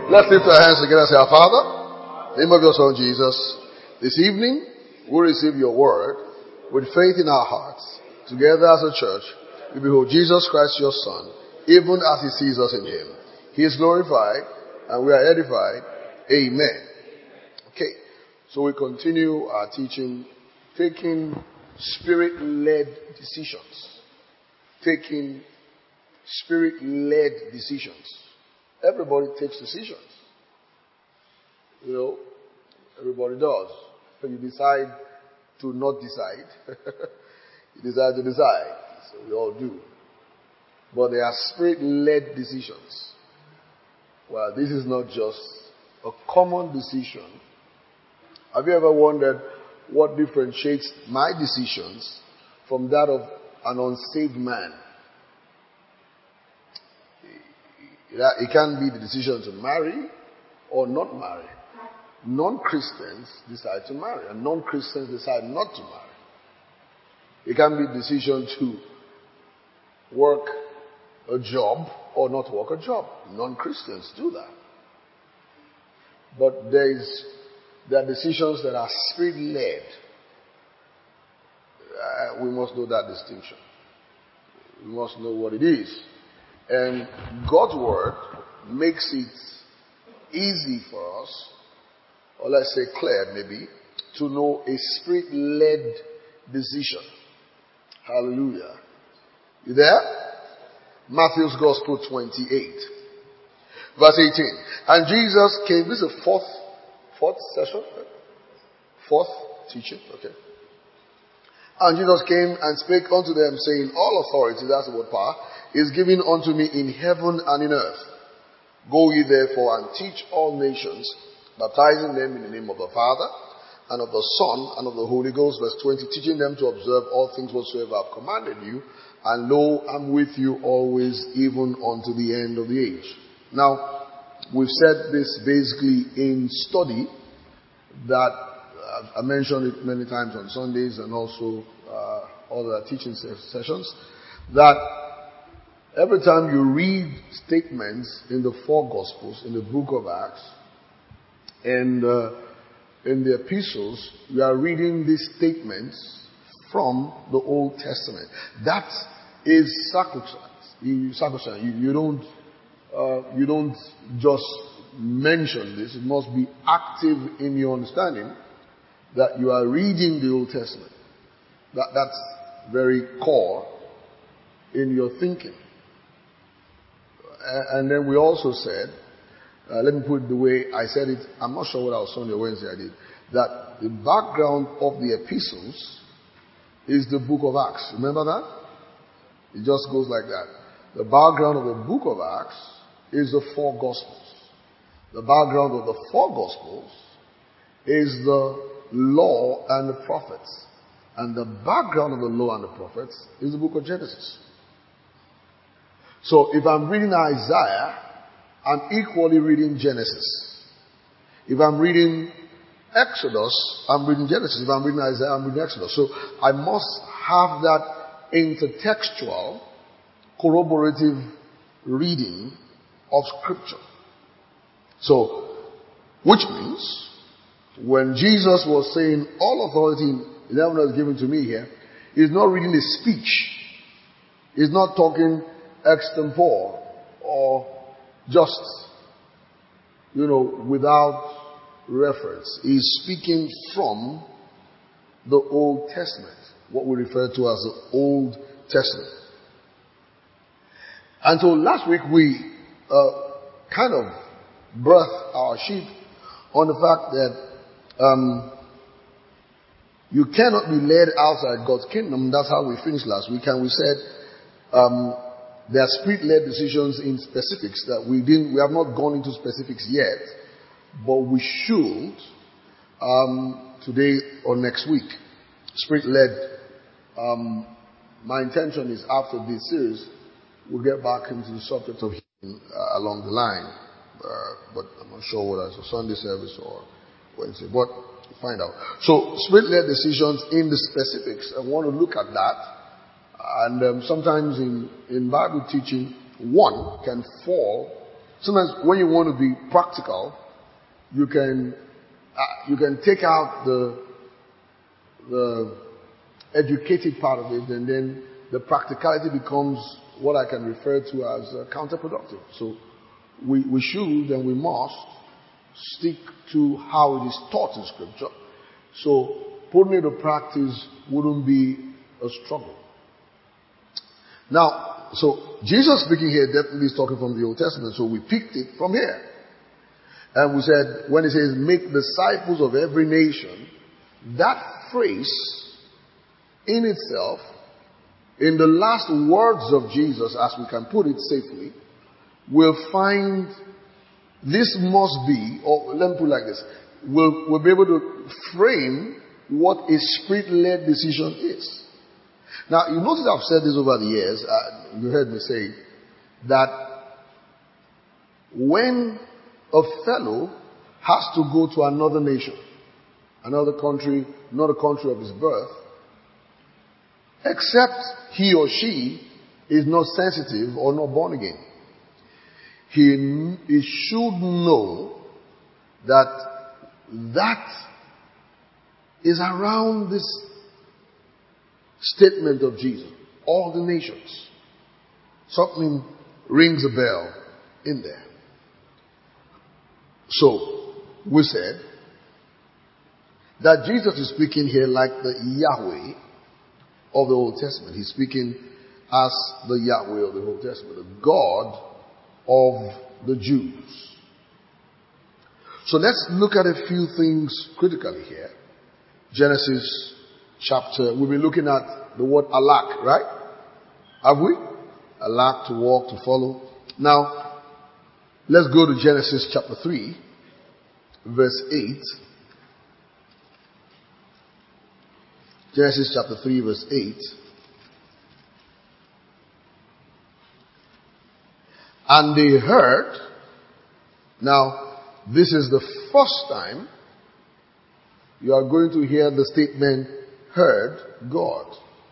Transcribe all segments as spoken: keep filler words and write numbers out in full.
Let's lift our hands together and say, Our Father, in the name of your Son Jesus, this evening we receive your word with faith in our hearts. Together as a church, we behold Jesus Christ, your Son, even as he sees us in him. He is glorified and we are edified. Amen. Okay, so we continue our teaching, taking spirit-led decisions. Taking spirit-led decisions. Everybody takes decisions. You know, everybody does. When you decide to not decide, you decide to decide. So we all do. But they are spirit-led decisions. Well, this is not just a common decision. Have you ever wondered what differentiates my decisions from that of an unsaved man? It can be the decision to marry or not marry. Non-Christians decide to marry and non-Christians decide not to marry. It can be the decision to work a job or not work a job. Non-Christians do that. But there is there are decisions that are spirit-led. Uh, we must know that distinction. We must know what it is. And God's word makes it easy for us, or let's say clear maybe, to know a spirit-led decision. Hallelujah. You there? Matthew's Gospel twenty-eight. Verse eighteen. And Jesus came, this is the fourth, fourth session? Fourth teaching, okay. And Jesus came and spake unto them, saying, All authority, that's the word power, is given unto me in heaven and in earth. Go ye therefore and teach all nations, baptizing them in the name of the Father, and of the Son, and of the Holy Ghost. Verse twenty, teaching them to observe all things whatsoever I have commanded you, and lo, I'm with you always, even unto the end of the age. Now, we've said this basically in study, that uh, I mentioned it many times on Sundays and also uh, other teaching sessions, that every time you read statements in the four Gospels, in the book of Acts, and uh, in the epistles, you are reading these statements from the Old Testament. That is sacrosanct. You, sacrosanct. You, you don't, uh, you don't just mention this. It must be active in your understanding that you are reading the Old Testament. That, that's very core in your thinking. And then we also said, uh, let me put it the way I said it, I'm not sure what I was Sunday or Wednesday I did, that the background of the epistles is the book of Acts. Remember that? It just goes like that. The background of the book of Acts is the four Gospels. The background of the four Gospels is the law and the prophets. And the background of the law and the prophets is the book of Genesis. So if I'm reading Isaiah, I'm equally reading Genesis. If I'm reading Exodus, I'm reading Genesis. If I'm reading Isaiah, I'm reading Exodus. So I must have that intertextual, corroborative reading of Scripture. So, which means, when Jesus was saying, all authority in heaven is given to me here, he's not reading a speech. He's not talking extempore or just, you know, without reference. He's speaking from the Old Testament, what we refer to as the Old Testament. And so last week we uh, kind of birthed our sheep on the fact that um, you cannot be led outside God's kingdom. That's how we finished last week. And we said um, there are spirit-led decisions in specifics that we didn't, we have not gone into specifics yet, but we should um, today or next week. Spirit-led. Um, my intention is after this series, we'll get back into the subject of healing uh, along the line. Uh, but I'm not sure whether it's a Sunday service or Wednesday. But find out. So, spirit-led decisions in the specifics. I want to look at that. And um, sometimes in, in Bible teaching, one can fall Sometimes when you want to be practical, you can uh, you can take out the the educated part of it, and then the practicality becomes what I can refer to as uh, counterproductive. So we, we should and we must stick to how it is taught in Scripture. So putting it to practice wouldn't be a struggle. Now, so Jesus speaking here definitely is talking from the Old Testament, so we picked it from here. And we said, when it says, make disciples of every nation, that phrase in itself, in the last words of Jesus, as we can put it safely, we'll find this must be, or let me put it like this, we'll, we'll be able to frame what a spirit-led decision is. Now, you notice I've said this over the years, uh, you heard me say, that when a fellow has to go to another nation, another country, not a country of his birth, except he or she is not sensitive or not born again, he, he should know that that is around this statement of Jesus, all the nations. Something rings a bell in there. So, we said that Jesus is speaking here like the Yahweh of the Old Testament. He's speaking as the Yahweh of the Old Testament, the God of the Jews. So let's look at a few things critically here. Genesis chapter, we've been looking at the word alak, right? Have we? Alak, to walk, to follow. Now, let's go to Genesis chapter three, verse eight. Genesis chapter three, verse eight. And they heard. Now, this is the first time you are going to hear the statement, heard God.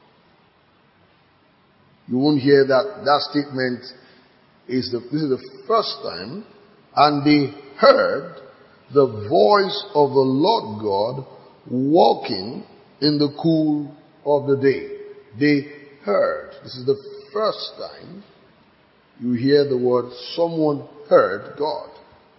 You won't hear that that statement is the, this is the first time. And they heard the voice of the Lord God walking in the cool of the day. They heard. This is the first time you hear the word, someone heard God.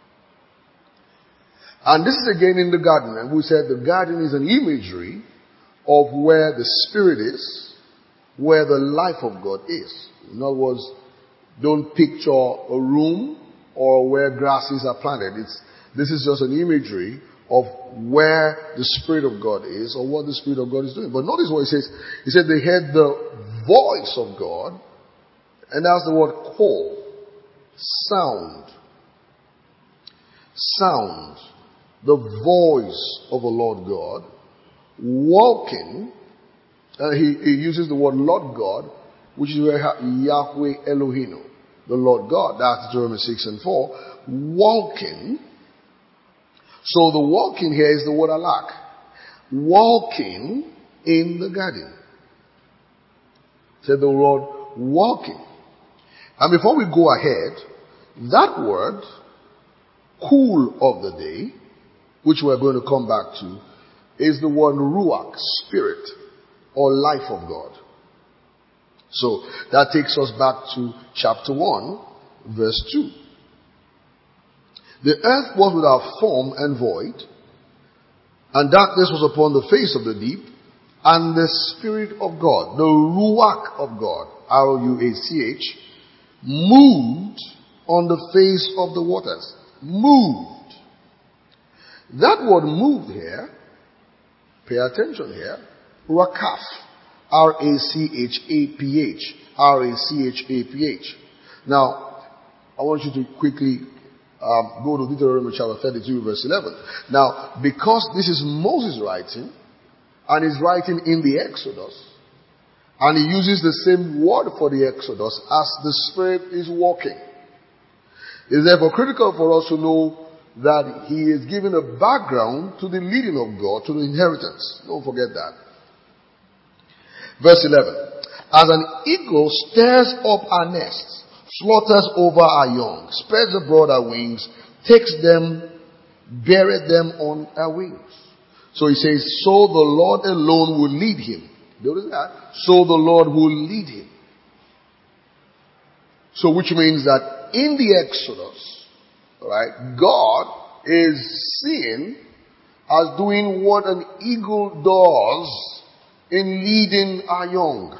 And this is again in the garden. And we said the garden is an imagery of where the Spirit is, where the life of God is. In other words, don't picture a room or where grasses are planted. It's, this is just an imagery of where the Spirit of God is or what the Spirit of God is doing. But notice what he says. He said they heard the voice of God, and that's the word call. Sound. Sound. The voice of the Lord God walking. Uh, he, he uses the word Lord God, which is where Yahweh Elohim, the Lord God. That's Deuteronomy six and four. Walking. So the walking here is the word alak. Walking in the garden. Said the Lord walking. And before we go ahead, that word, cool of the day, which we're going to come back to, is the word ruach, spirit, or life of God. So that takes us back to chapter one, verse two. The earth was without form and void, and darkness was upon the face of the deep, and the Spirit of God, the ruach of God, R O U A C H, moved on the face of the waters. Moved. That word moved here, pay attention here, rakaf, R A C H A P H, R A C H A P H. Now, I want you to quickly um, go to Deuteronomy chapter thirty-two, verse eleven. Now, because this is Moses writing, and he's writing in the Exodus, and he uses the same word for the Exodus as the Spirit is walking. It's therefore critical for us to know that he is giving a background to the leading of God, to the inheritance. Don't forget that. Verse eleven. As an eagle stirs up her nest, slaughters over our young, spreads abroad our wings, takes them, beareth them on our wings. So he says, so the Lord alone will lead him. Notice that. So the Lord will lead him. So which means that in the Exodus, right, God is seen as doing what an eagle does in leading our young.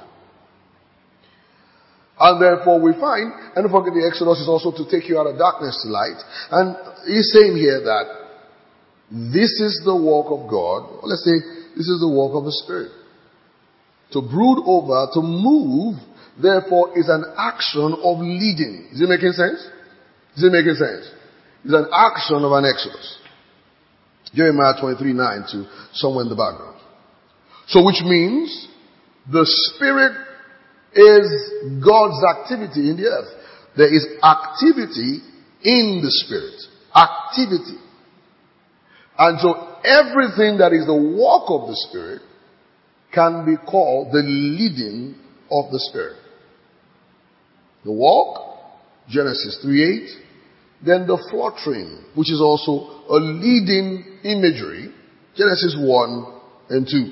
And therefore we find, and don't forget the Exodus is also to take you out of darkness to light. And he's saying here that this is the work of God. Or let's say this is the work of the Spirit. To brood over, to move, therefore is an action of leading. Is it making sense? Is it making sense? It's an action of an Exodus. Jeremiah twenty-three nine to somewhere in the background. So which means the Spirit is God's activity in the earth. There is activity in the Spirit. Activity. And so everything that is the work of the Spirit can be called the leading of the Spirit. The walk, Genesis three eight. Then the fluttering, which is also a leading imagery, Genesis one and two.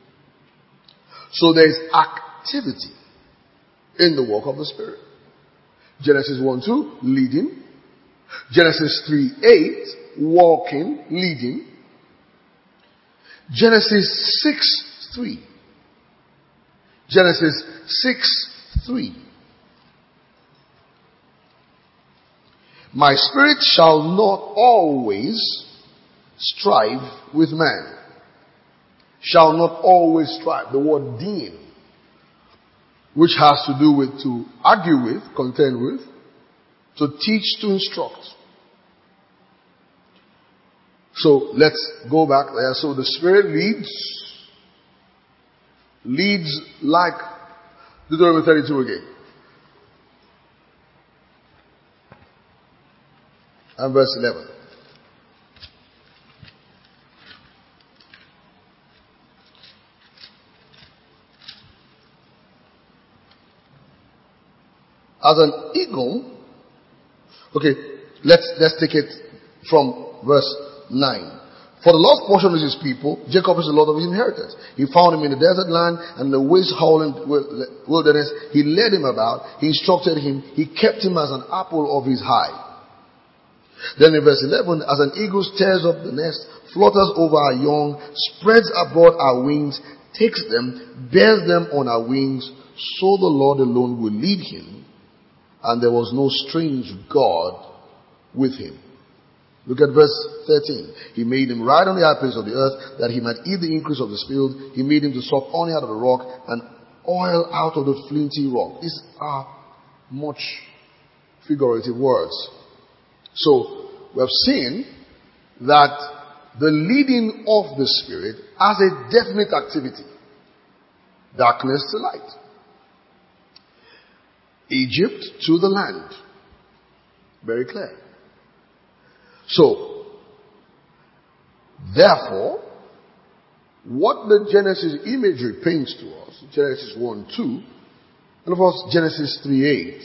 So there is activity in the work of the Spirit. Genesis one two, leading. Genesis three eight, walking, leading. Genesis six three. Genesis six three. My spirit shall not always strive with man. Shall not always strive. The word din, which has to do with to argue with, contend with, to teach, to instruct. So let's go back there. So the Spirit leads, leads like Deuteronomy thirty-two again. And verse eleven. As an eagle, okay, let's, let's take it from verse nine. For the lost portion is his people, Jacob is the Lord of his inheritance. He found him in the desert land and the waste howling wilderness. He led him about, he instructed him, he kept him as an apple of his eye. Then in verse eleven, as an eagle stirs up the nest, flutters over our young, spreads abroad our wings, takes them, bears them on our wings, so the Lord alone will lead him, and there was no strange God with him. Look at verse thirteen. He made him ride on the high place of the earth, that he might eat the increase of the field. He made him to suck honey out of the rock, and oil out of the flinty rock. These are much figurative words. So, we have seen that the leading of the Spirit has a definite activity. Darkness to light. Egypt to the land. Very clear. So, therefore, what the Genesis imagery paints to us, Genesis one two, and of course Genesis three eight,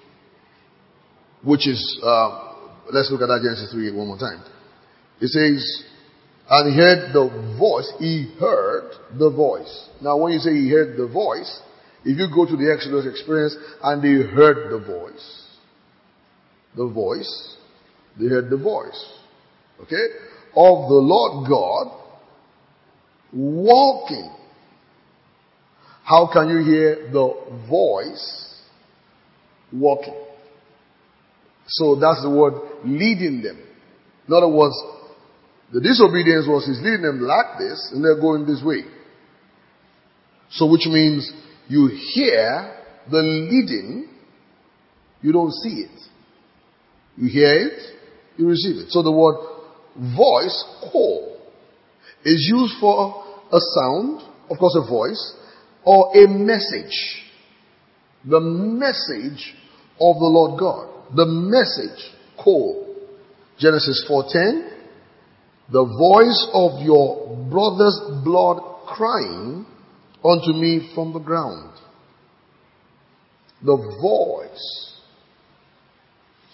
which is, uh, let's look at that Genesis three eight one more time. It says, and he heard the voice, he heard the voice. Now when you say he heard the voice, if you go to the Exodus experience and they heard the voice, the voice, they heard the voice, okay, of the Lord God walking. How can you hear the voice walking? So that's the word leading them. In other words, the disobedience was he's leading them like this and they're going this way. So which means you hear the leading, you don't see it. You hear it, you receive it. So the word voice, call, is used for a sound, of course a voice, or a message. The message of the Lord God. The message, call. Genesis four ten, the voice of your brother's blood crying unto me from the ground. The voice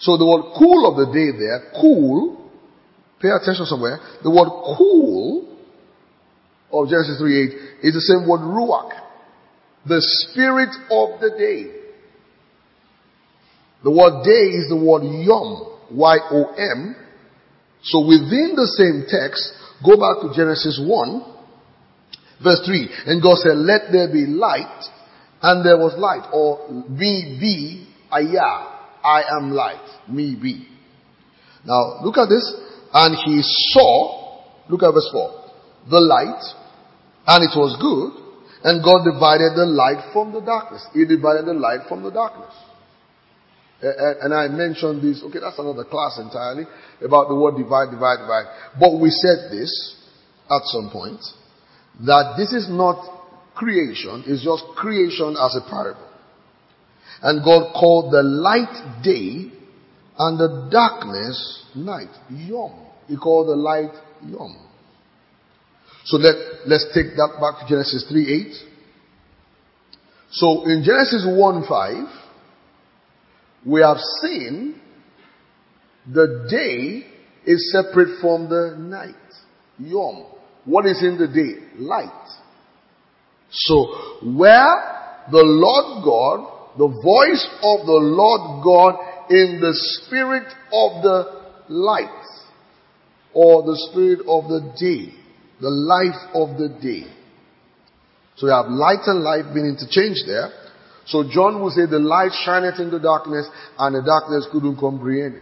So the word cool of the day there, cool, pay attention somewhere. The word cool of Genesis three eight is the same word ruach, the spirit of the day. The word day is the word yom, Y O M. So within the same text, go back to Genesis one, verse three. And God said, let there be light, and there was light. Or me be, ayah, I am light, me be. Now look at this. And he saw, look at verse four, the light, and it was good. And God divided the light from the darkness. He divided the light from the darkness. And I mentioned this, okay, that's another class entirely, about the word divide, divide, divide. But we said this at some point, that this is not creation, it's just creation as a parable. And God called the light day and the darkness night. Yom. He called the light Yom. So let, let's take that back to Genesis three eight. So in Genesis one five, we have seen the day is separate from the night. Yom. What is in the day? Light. So where the Lord God, the voice of the Lord God in the spirit of the light, or the spirit of the day, the life of the day. So you have light and life being interchanged there. So John will say the light shineth in the darkness, and the darkness couldn't comprehend it.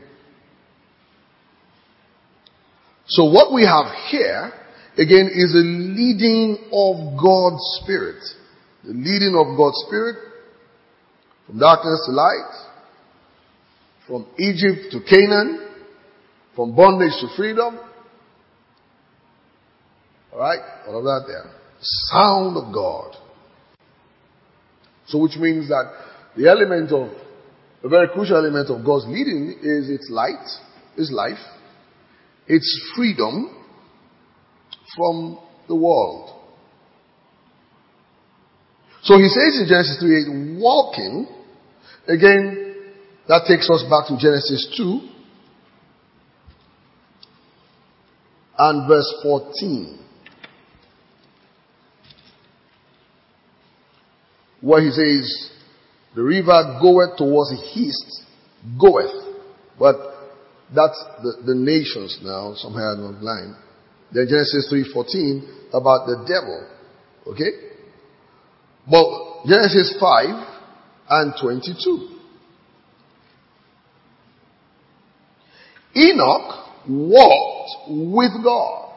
So what we have here, again, is a leading of God's Spirit. The leading of God's Spirit from darkness to light, from Egypt to Canaan, from bondage to freedom. Alright? All of that there. Sound of God. So which means that the element of, a very crucial element of God's leading is its light, its life, its freedom from the world. So he says in Genesis three eight, walking, again, that takes us back to Genesis two and verse fourteen. Where he says, the river goeth towards the east, goeth. But that's the, the nations now, somehow along the line. Then Genesis three fourteen about the devil. Okay? But Genesis five and twenty-two. Enoch walked with God.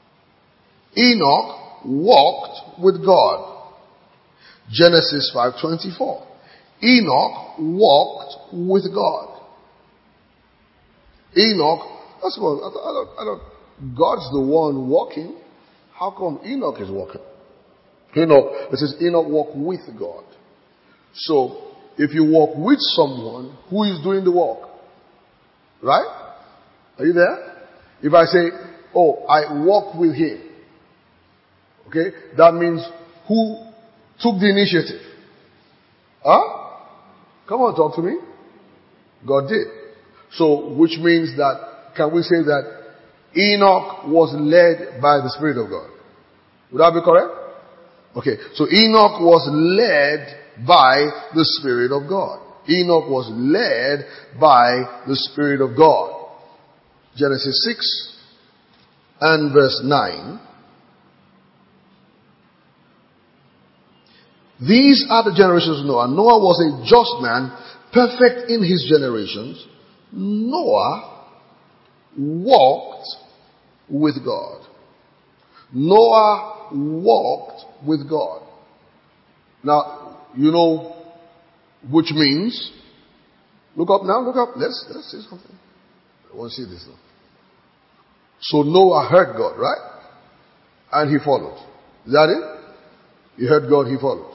Enoch walked with God. Genesis five twenty-four. Enoch walked with God. Enoch, that's what, I don't, I don't, God's the one walking. How come Enoch is walking? Enoch, it says Enoch walked with God. So, if you walk with someone, who is doing the walk? Right? Are you there? If I say, oh, I walk with him. Okay? That means who took the initiative? Huh? Come on, talk to me. God did. So, which means that, can we say that Enoch was led by the Spirit of God? Would that be correct? Okay, so Enoch was led by the Spirit of God. Enoch was led by the Spirit of God. Genesis six and verse nine. These are the generations of Noah. Noah was a just man, perfect in his generations. Noah walked with God. Noah walked with God. Now, you know, which means, look up now, look up, let's, let's see something. I want to see this now. So Noah heard God, right? And he followed. Is that it? He heard God, he followed.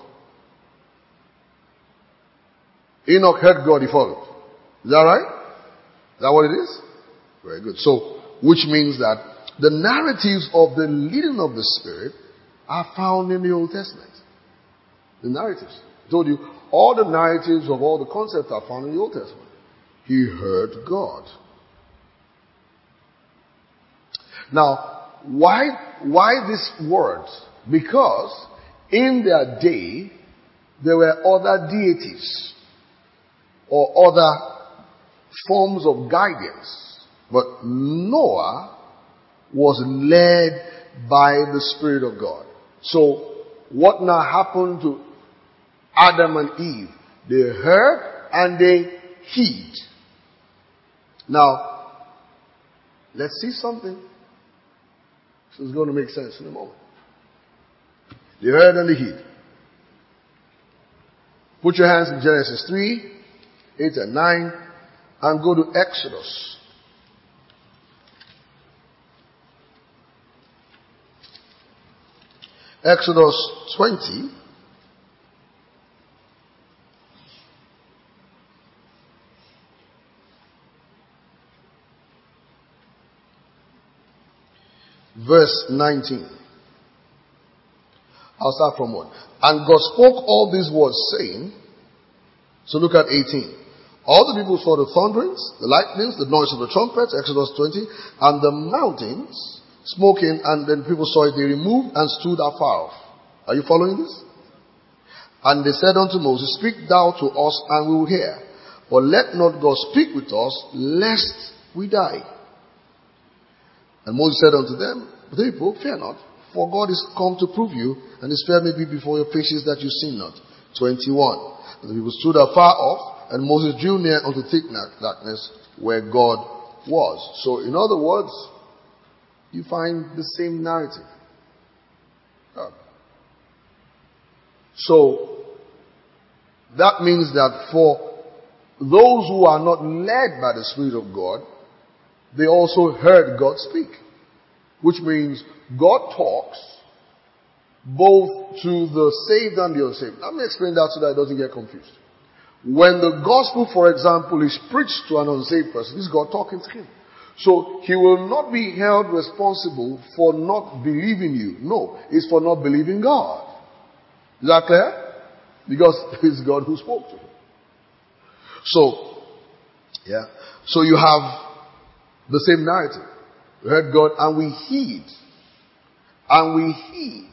Enoch heard God, he followed. Is that right? Is that what it is? Very good. So, which means that the narratives of the leading of the Spirit are found in the Old Testament. The narratives. I told you, all the narratives of all the concepts are found in the Old Testament. he heard God. Now, why, why this word? Because in their day, there were other deities or other forms of guidance. But Noah was led by the Spirit of God. So, what now happened to Adam and Eve? They heard and they heed. Now, let's see something. This is going to make sense in a moment. They heard and they heed. Put your hands in Genesis three, eight and nine, and go to Exodus. Exodus twenty. Verse nineteen. I'll start from one. And God spoke all these words, saying, so look at eighteen. All the people saw the thunderings, the lightnings, the noise of the trumpets, Exodus twenty, and the mountains smoking, and then people saw it, they removed and stood afar off. Are you following this? And they said unto Moses, speak thou to us, and we will hear. But let not God speak with us, lest we die. And Moses said unto them, the people, fear not, for God is come to prove you, and his fear may be before your faces that you sin not. twenty-one. And the people stood afar off, and Moses drew near unto thick darkness where God was. So, in other words, you find the same narrative. So, that means that for those who are not led by the Spirit of God, they also heard God speak. Which means God talks both to the saved and the unsaved. Let me explain that so that it doesn't get confused. When the gospel, for example, is preached to an unsaved person, this is God talking to him. So he will not be held responsible for not believing you. No, it's for not believing God. Is that clear? Because it's God who spoke to him. So, yeah. So you have the same narrative. We heard God and we heed. And we heed.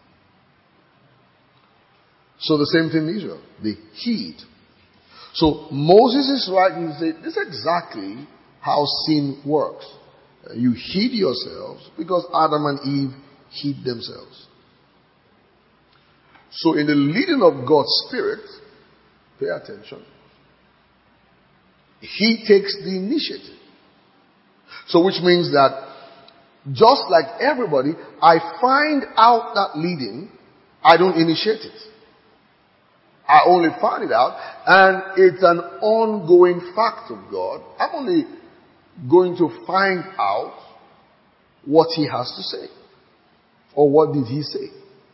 So the same thing in Israel. They heed. So Moses is writing to say, this is exactly how sin works. You heed yourselves because Adam and Eve heed themselves. So in the leading of God's Spirit, pay attention, he takes the initiative. So which means that just like everybody, I find out that leading, I don't initiate it. I only find it out, and it's an ongoing fact of God. I'm only going to find out what he has to say. Or what did he say?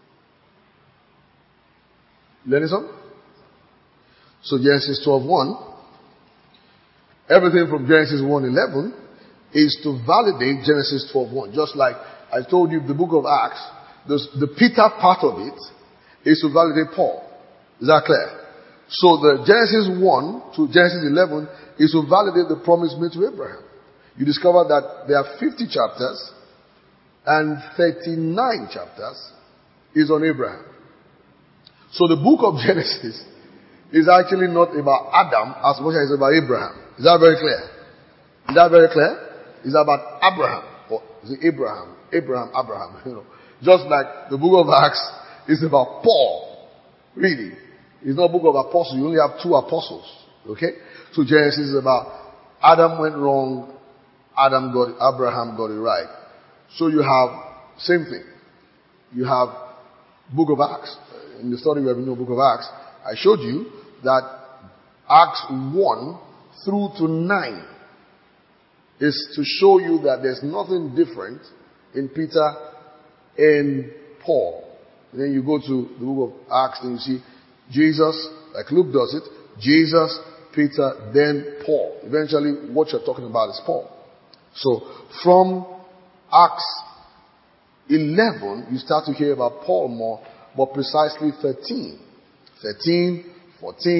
Listen? So Genesis twelve one, everything from Genesis one eleven is to validate Genesis twelve one. Just like I told you the book of Acts, the, the Peter part of it is to validate Paul. Is that clear? So the Genesis one to Genesis eleven is to validate the promise made to Abraham. You discover that there are fifty chapters and thirty-nine chapters is on Abraham. So the book of Genesis is actually not about Adam as much as it's about Abraham. Is that very clear? Is that very clear? It's about Abraham. Or is it Abraham? Abraham, Abraham. You know, just like the book of Acts is about Paul. Really. It's not a book of apostles. You only have two apostles. Okay? So Genesis is about Adam went wrong. Adam got it. Abraham got it right. So you have same thing. You have book of Acts. In the study we have in the book of Acts, I showed you that Acts one through to nine is to show you that there's nothing different in Peter and Paul. And then you go to the book of Acts and you see Jesus, like Luke does it, Jesus, Peter, then Paul. Eventually what you're talking about is Paul. So from Acts eleven, you start to hear about Paul more, but precisely thirteen. thirteen, fourteen,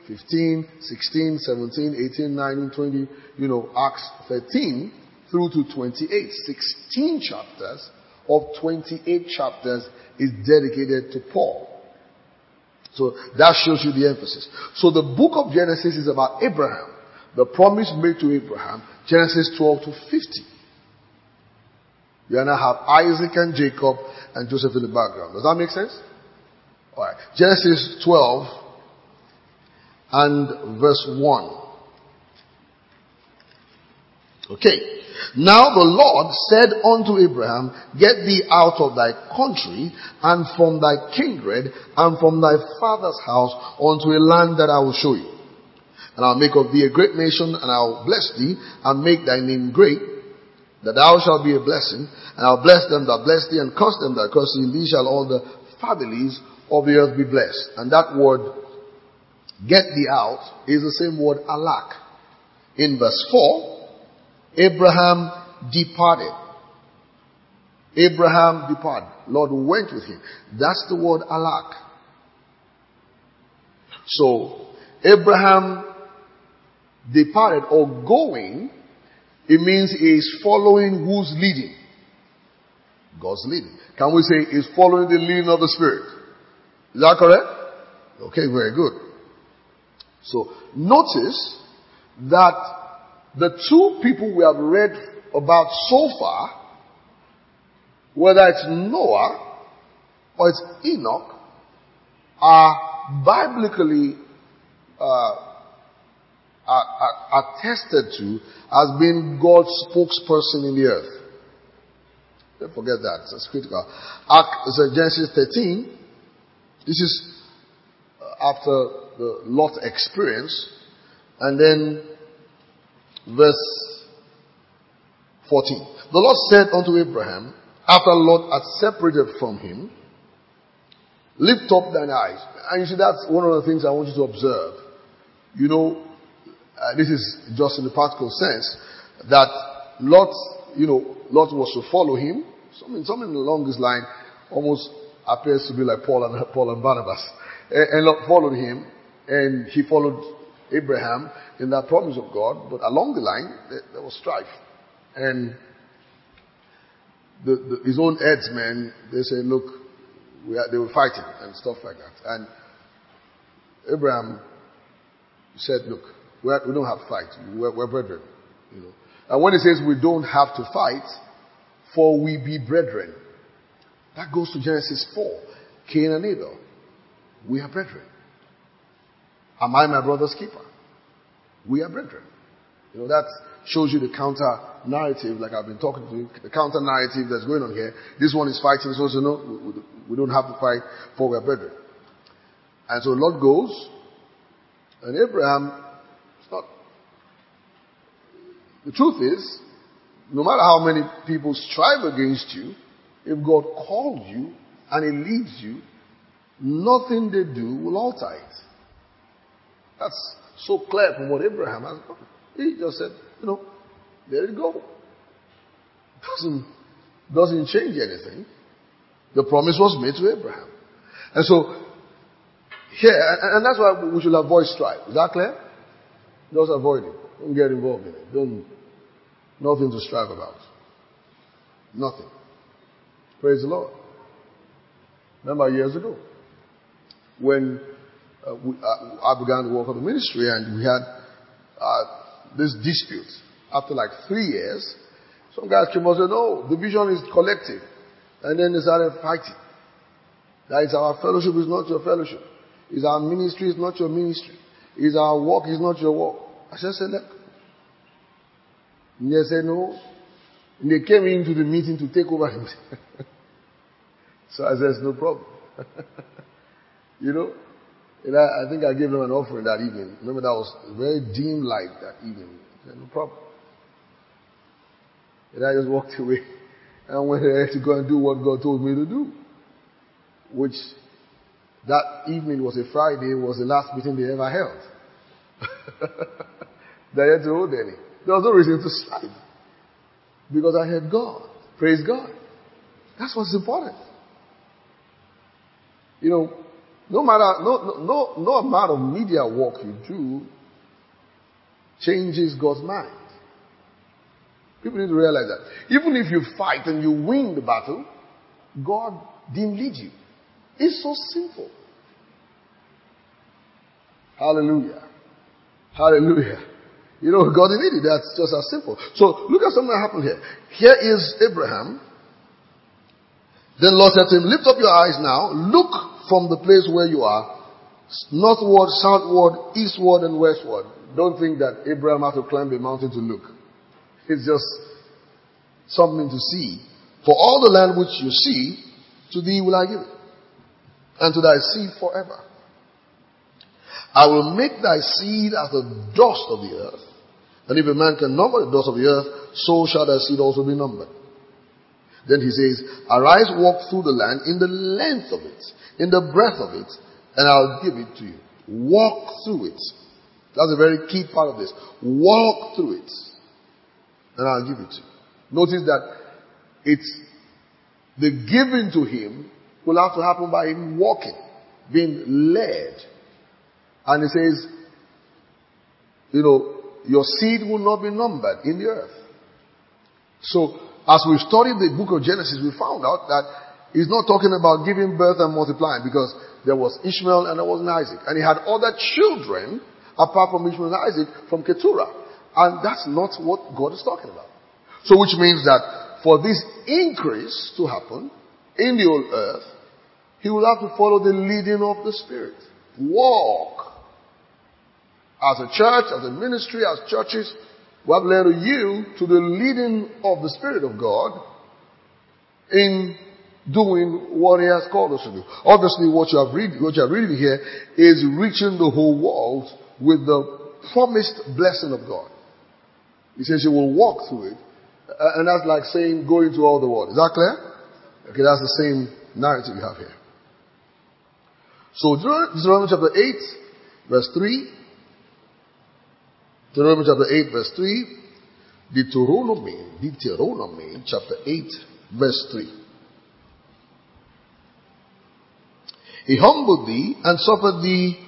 fifteen, sixteen, seventeen, eighteen, nineteen, twenty, you know, Acts thirteen through to twenty-eight. sixteen chapters of twenty-eight chapters is dedicated to Paul. So that shows you the emphasis. So the book of Genesis is about Abraham. The promise made to Abraham, Genesis twelve to fifty. You now have Isaac and Jacob and Joseph in the background. Does that make sense? Alright. Genesis twelve and verse one. Okay. Now the Lord said unto Abraham, get thee out of thy country and from thy kindred and from thy father's house unto a land that I will show you. And I'll make of thee a great nation, and I'll bless thee and make thy name great, that thou shalt be a blessing. And I'll bless them that bless thee and curse them that curse thee. In thee shall all the families of the earth be blessed. And that word, get thee out, is the same word alak. In verse four, Abraham departed. Abraham departed. Lord went with him. That's the word alak. So, Abraham departed or going, it means he is following who's leading? God's leading. Can we say is following the leading of the Spirit? Is that correct? Okay, very good. So, notice that the two people we have read about so far, whether it's Noah or it's Enoch, are biblically uh, are, are attested to as being God's spokesperson in the earth. Don't forget that. It's critical. So Genesis thirteen, this is after the Lot experience, and then verse fourteen. The Lord said unto Abraham, after Lot had separated from him, lift up thine eyes. And you see, that's one of the things I want you to observe. You know, uh, this is just in the practical sense, that Lot, you know, Lot was to follow him. Something, something along this line almost appears to be like Paul and Paul and Barnabas. And, and Lot followed him, and he followed Abraham in that promise of God. But along the line, there, there was strife. And the, the, his own headsmen, they said, look, we are, they were fighting and stuff like that. And Abraham said, look, we, are, we don't have to fight. We're, we're brethren. You know. And when he says we don't have to fight, for we be brethren, that goes to Genesis four. Cain and Abel. We are brethren. Am I my brother's keeper? We are brethren. You know, that shows you the counter narrative, like I've been talking to you, the counter narrative that's going on here. This one is fighting, so also no, we, we don't have to fight, for we are brethren. And so Lot goes, and Abraham, it's not, the truth is, no matter how many people strive against you, if God called you and He leads you, nothing they do will alter it. That's so clear from what Abraham has done. He just said, you know, there you go. Doesn't, doesn't change anything. The promise was made to Abraham. And so, here, and, and that's why we should avoid strife. Is that clear? Just avoid it. Don't get involved in it. Don't, nothing to strive about. Nothing. Praise the Lord. Remember years ago, when uh, we, uh, I began to work on the ministry, and we had uh, this dispute. After like three years, some guys came and said, no, the vision is collective. And then they started fighting. That is, our fellowship is not your fellowship. Is our ministry is not your ministry. Is our work is not your work. I just said, look. And they said, no. And they came into the meeting to take over him. So I said, no problem. You know? And I, I think I gave them an offering that evening. Remember, that was very dim light that evening. I said, no problem. And I just walked away and went ahead to go and do what God told me to do. Which, that evening was a Friday, was the last meeting they ever held. They had to hold any. There was no reason to strive. Because I had God. Praise God. That's what's important. You know, No matter, no, no, no, no amount of media work you do changes God's mind. People need to realize that. Even if you fight and you win the battle, God didn't lead you. It's so simple. Hallelujah. Hallelujah. You know, God didn't lead you. That's just as simple. So look at something that happened here. Here is Abraham. Then Lord said to him, lift up your eyes now, look from the place where you are, northward, southward, eastward, and westward. Don't think that Abraham had to climb a mountain to look. It's just something to see. For all the land which you see, to thee will I give it, and to thy seed forever. I will make thy seed as the dust of the earth, and if a man can number the dust of the earth, so shall thy seed also be numbered. Then he says, arise, walk through the land in the length of it, in the breadth of it, and I'll give it to you. Walk through it. That's a very key part of this. Walk through it, and I'll give it to you. Notice that it's the giving to him will have to happen by him walking, being led. And it says, you know, your seed will not be numbered in the earth. So, as we studied the book of Genesis, we found out that he's not talking about giving birth and multiplying, because there was Ishmael and there was Isaac. And he had other children apart from Ishmael and Isaac from Keturah. And that's not what God is talking about. So which means that for this increase to happen in the old earth, he will have to follow the leading of the Spirit. Walk. As a church, as a ministry, as churches, we have learned to yield to the leading of the Spirit of God in doing what He has called us to do. Obviously, what you have read, what you are reading here is reaching the whole world with the promised blessing of God. He says you will walk through it, and that's like saying go into all the world. Is that clear? Okay, that's the same narrative you have here. So Deuteronomy chapter eight, verse three. Deuteronomy chapter eight, verse three. Deuteronomy, Deuteronomy chapter eight, verse three. He humbled thee and suffered thee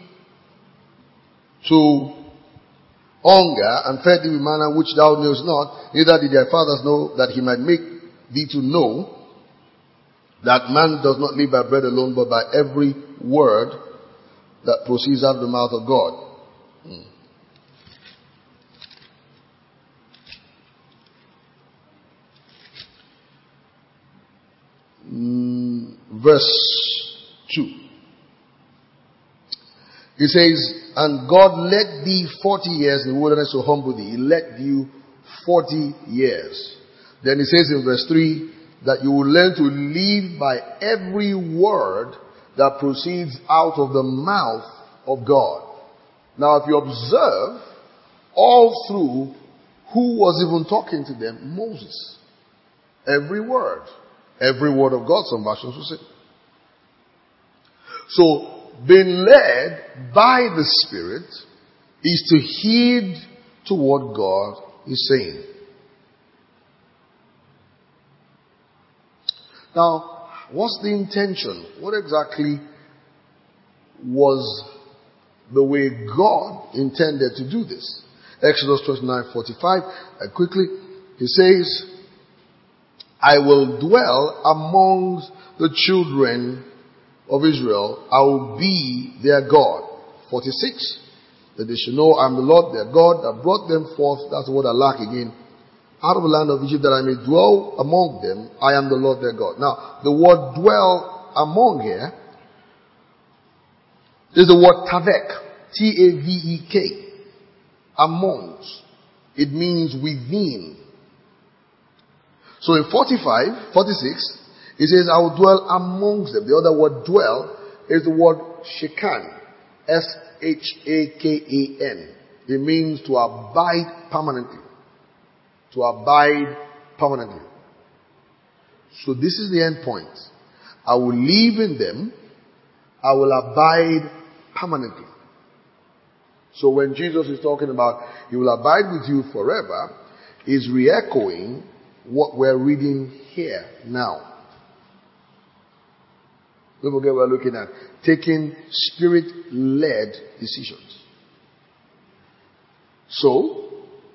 to hunger and fed thee with manna which thou knewest not, neither did thy fathers know, that he might make thee to know that man does not live by bread alone, but by every word that proceeds out of the mouth of God. Hmm. Mm, verse two. He says, and God led thee forty years in the wilderness to humble thee. He led you forty years. Then he says in verse three that you will learn to live by every word that proceeds out of the mouth of God. Now if you observe all through, who was even talking to them? Moses. Every word. Every word of God, some versions will say. So, being led by the Spirit is to heed to what God is saying. Now, what's the intention? What exactly was the way God intended to do this? Exodus twenty-nine forty-five, and quickly, he says, I will dwell among the children of Israel, I will be their God. forty-six, that they should know I am the Lord their God that brought them forth, that's the word I lack again, out of the land of Egypt, that I may dwell among them. I am the Lord their God. Now, the word dwell among here is the word tavek, T A V E K, amongst. It means within. So in forty-five, forty-six, it says, I will dwell amongst them. The other word dwell is the word shekan. S H A K A N. It means to abide permanently. To abide permanently. So this is the end point. I will live in them. I will abide permanently. So when Jesus is talking about He will abide with you forever, is re-echoing what we're reading here now. Don't forget we're looking at taking spirit-led decisions. So,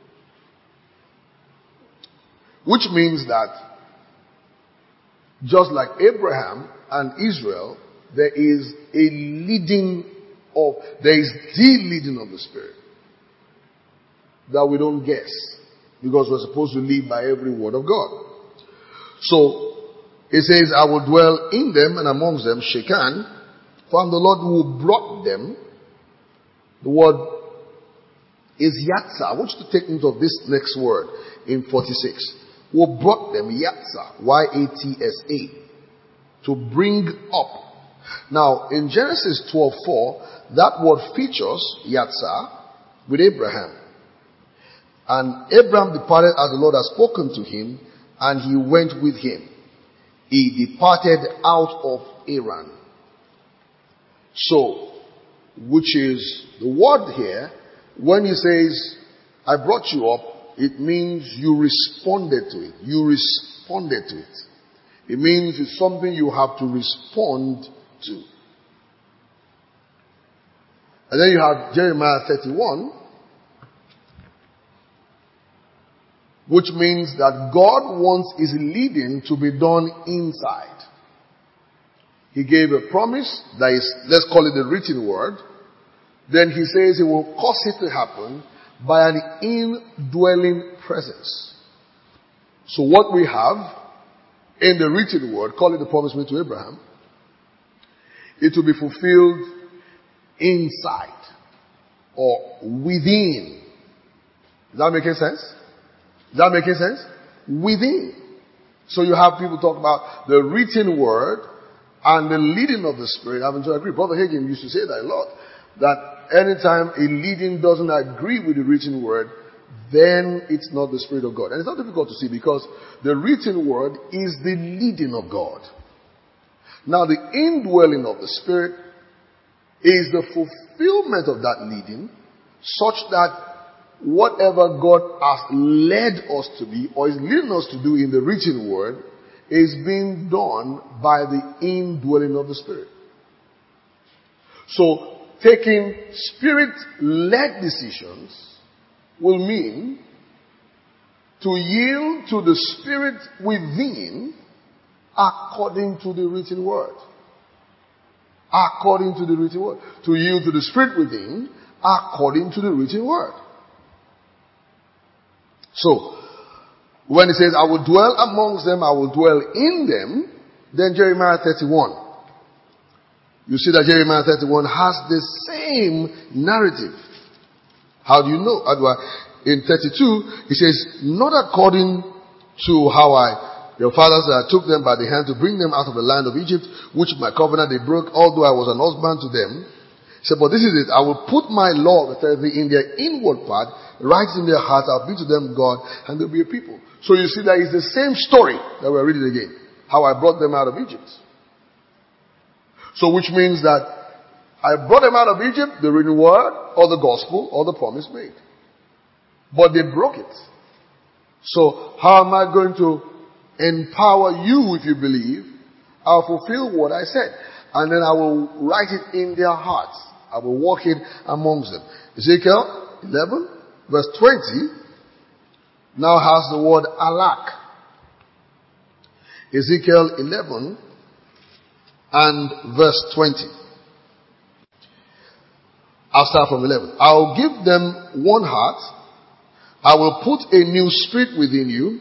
which means that just like Abraham and Israel, there is a leading of, there is the leading of the Spirit that we don't guess, because we're supposed to live by every word of God. So, it says, I will dwell in them and amongst them, Shekan, for I'm the Lord who brought them. The word is Yatsa. I want you to take note of this next word in forty-six. Who brought them, Yatsa, Y A T S A, to bring up. Now, in Genesis twelve four, that word features Yatsa with Abraham. And Abraham departed as the Lord had spoken to him, and he went with him. He departed out of Aram. So, which is the word here, when he says, I brought you up, it means you responded to it. You responded to it. It means it's something you have to respond to. And then you have Jeremiah thirty-one, which means that God wants his leading to be done inside. He gave a promise that is, let's call it the written word. Then he says he will cause it to happen by an indwelling presence. So what we have in the written word, call it the promise made to Abraham, it will be fulfilled inside or within. Is that making sense? Is that making sense? Within. So you have people talk about the written word and the leading of the Spirit having to agree. Brother Hagin used to say that a lot. That anytime a leading doesn't agree with the written word, then it's not the Spirit of God. And it's not difficult to see because the written word is the leading of God. Now the indwelling of the Spirit is the fulfillment of that leading, such that whatever God has led us to be or is leading us to do in the written word is being done by the indwelling of the Spirit. So, taking Spirit-led decisions will mean to yield to the Spirit within according to the written word. According to the written word. To yield to the Spirit within according to the written word. So, when it says, I will dwell amongst them, I will dwell in them, then Jeremiah thirty-one. You see that Jeremiah thirty-one has the same narrative. How do you know? How do I? In thirty-two, he says, not according to how I, your fathers, I took them by the hand to bring them out of the land of Egypt, which my covenant they broke, although I was an husband to them. He said, but this is it, I will put my law in their inward part, right in their hearts, I'll be to them God, and they'll be a people. So you see that it's the same story that we're reading again. How I brought them out of Egypt. So which means that I brought them out of Egypt, the written word, or the gospel, or the promise made. But they broke it. So how am I going to empower you if you believe? I'll fulfill what I said. And then I will write it in their hearts. I will walk it amongst them. Ezekiel eleven, verse twenty, now has the word alak. Ezekiel eleven and verse twenty. I'll start from eleven. I'll give them one heart. I will put a new spirit within you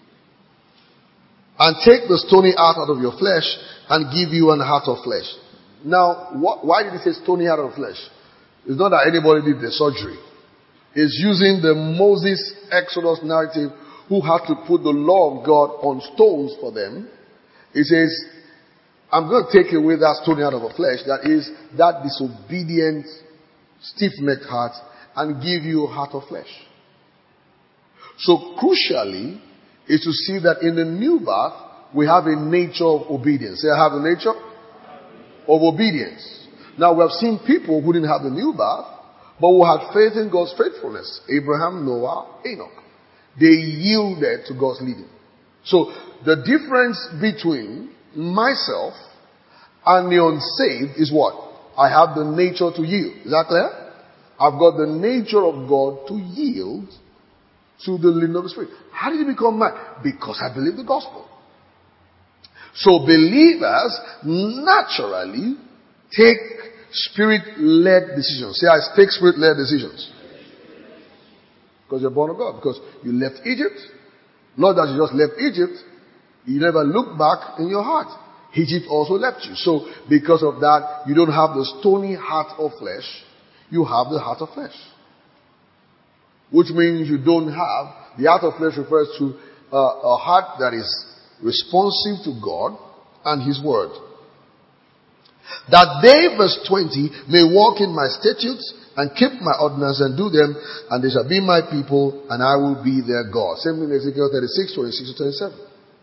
and take the stony heart out of your flesh and give you an heart of flesh. Now, what, why did he say stony heart of flesh? It's not that anybody did the surgery. It's using the Moses Exodus narrative who had to put the law of God on stones for them. He says, I'm going to take away that stony heart of a flesh, that is, that disobedient, stiff-necked heart, and give you a heart of flesh. So, crucially, is to see that in the new birth, we have a nature of obedience. Say, I have a nature of obedience. Now, we have seen people who didn't have the new birth, but who had faith in God's faithfulness. Abraham, Noah, Enoch. They yielded to God's leading. So, the difference between myself And the unsaved is what? I have the nature to yield. Is that clear? I've got the nature of God to yield to the leading of the Spirit. How did he become mine? Because I believe the gospel. So believers naturally take Spirit-led decisions. Say, I take Spirit-led decisions. Because you're born of God. Because you left Egypt. Not that you just left Egypt. You never looked back in your heart. Egypt also left you. So because of that, you don't have the stony heart of flesh. You have the heart of flesh. Which means you don't have, the heart of flesh refers to uh, a heart that is responsive to God and His Word. That they, verse twenty, may walk in my statutes and keep my ordinances and do them, and they shall be my people, and I will be their God. Same thing in Ezekiel thirty-six, twenty-six to twenty-seven.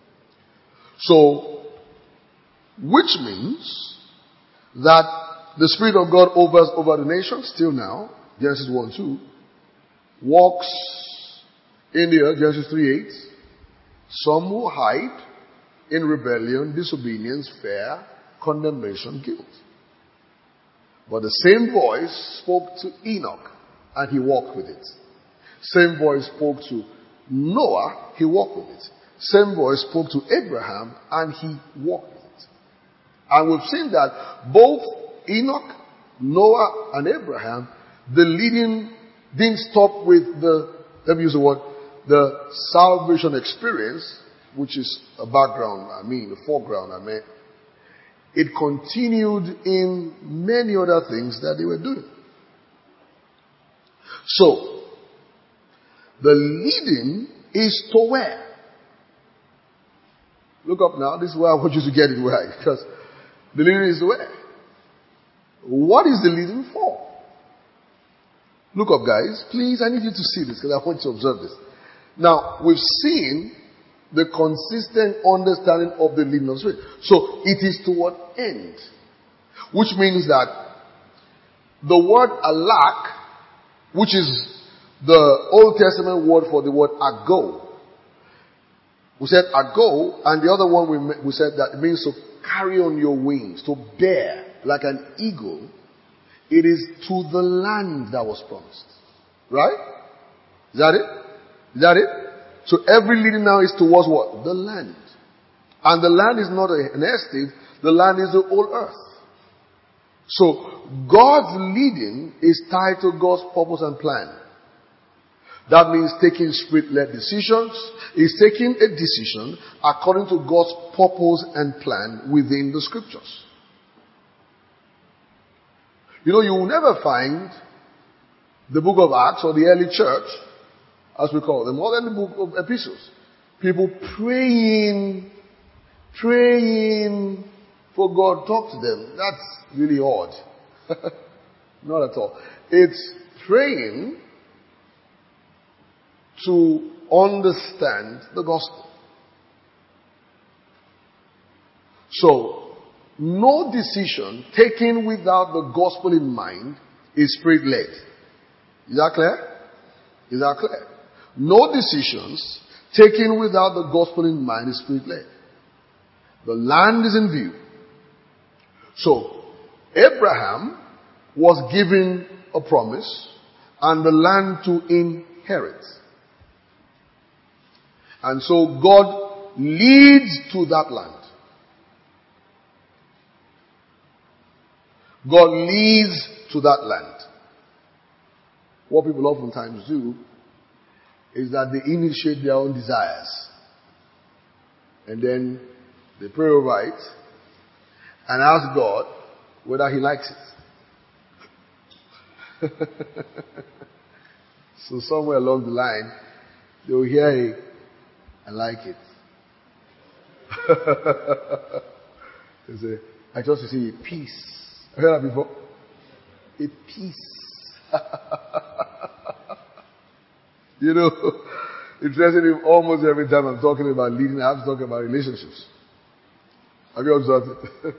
So, which means that the Spirit of God hovers over the nations still now, Genesis one two, walks in the earth, Genesis three eight. Some will hide in rebellion, disobedience, fear, condemnation, guilt. But the same voice spoke to Enoch, and he walked with it. Same voice spoke to Noah, he walked with it. Same voice spoke to Abraham, and he walked with it. And we've seen that both Enoch, Noah, and Abraham, the leading didn't stop with the, let me use the word, the salvation experience, which is a background, I mean, the foreground, I mean. It continued in many other things that they were doing. So, the leading is to where? Look up now. This is where I want you to get it right. Because the leading is to where? What is the leading for? Look up, guys. Please, I need you to see this because I want you to observe this. Now, we've seen the consistent understanding of the leading of the Spirit. So, it is to what end? Which means that the word alak, which is the Old Testament word for the word ago. We said ago, and the other one we, we said that it means to carry on your wings, to bear like an eagle. It is to the land that was promised. Right? Is that it? Is that it? So every leading now is towards what? The land. And the land is not an estate, the land is the whole earth. So God's leading is tied to God's purpose and plan. That means taking Spirit-led decisions. Is taking a decision according to God's purpose and plan within the Scriptures. You know, you will never find the book of Acts or the early church, as we call them, more than the book of epistles. People praying, praying for God to talk to them. That's really odd. Not at all. It's praying to understand the gospel. So, no decision taken without the gospel in mind is Spirit-led. Is that clear? Is that clear? No decisions taken without the gospel in mind is Spirit-led. The land is in view. So, Abraham was given a promise and the land to inherit. And so God leads to that land. God leads to that land. What people oftentimes do is that they initiate their own desires. And then they pray over it and ask God whether He likes it. So somewhere along the line, they will hear it and like it. They say, I just see a peace. Have you heard that before? A peace. You know, interesting, almost every time I'm talking about leading, I have to talk about relationships. Have you observed it?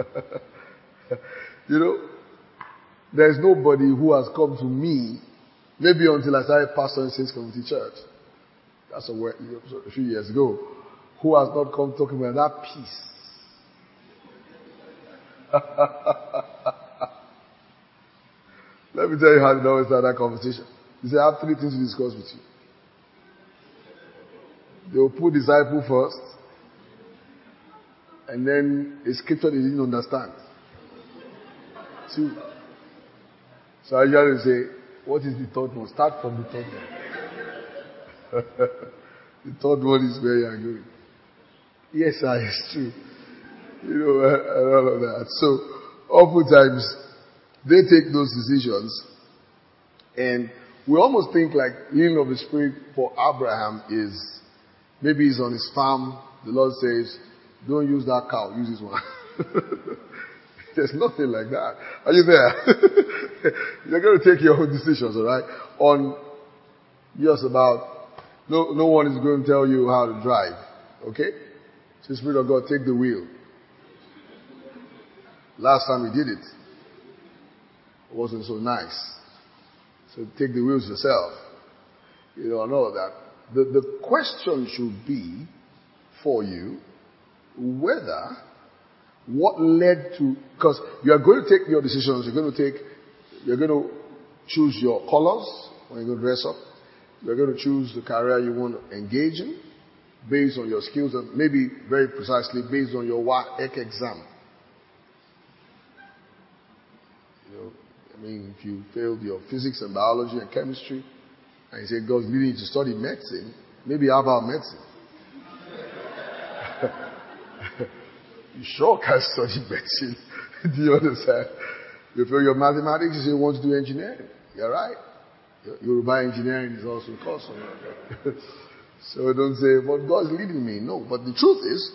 You know, there's nobody who has come to me, maybe until I started pastoring Saints Community Church. That's a, a few years ago. Who has not come talking about that peace? Let me tell you how they always start that conversation. They say, I have three things to discuss with you. They will put disciple first, and then a scripture they didn't understand. Two. So I usually say, what is the third one? Start from the third one. The third one is where you are going. Yes, sir, it's true. You know, and all of that. So, oftentimes, they take those decisions, and we almost think like healing of the Spirit for Abraham is, maybe he's on his farm, the Lord says, don't use that cow, use this one. There's nothing like that. Are you there? You're going to take your own decisions, alright? On just about, no, no one is going to tell you how to drive. Okay? So the Spirit of God, take the wheel. Last time we did it, it wasn't so nice. So take the wheels yourself. You know, and all of that. The, the question should be for you whether what led to, because you are going to take your decisions, you're going to take, you're going to choose your colors when you're going to dress up. You're going to choose the career you want to engage in based on your skills and maybe very precisely based on your W A E C exam. You know, I mean, if you failed your physics and biology and chemistry and you say God's leading you to study medicine, maybe how about medicine? You sure can't study medicine. Do you understand? You fail your mathematics, you say you want to do engineering. You're right. Yoruba engineering is also a course. So don't say, but God's leading me. No, but the truth is,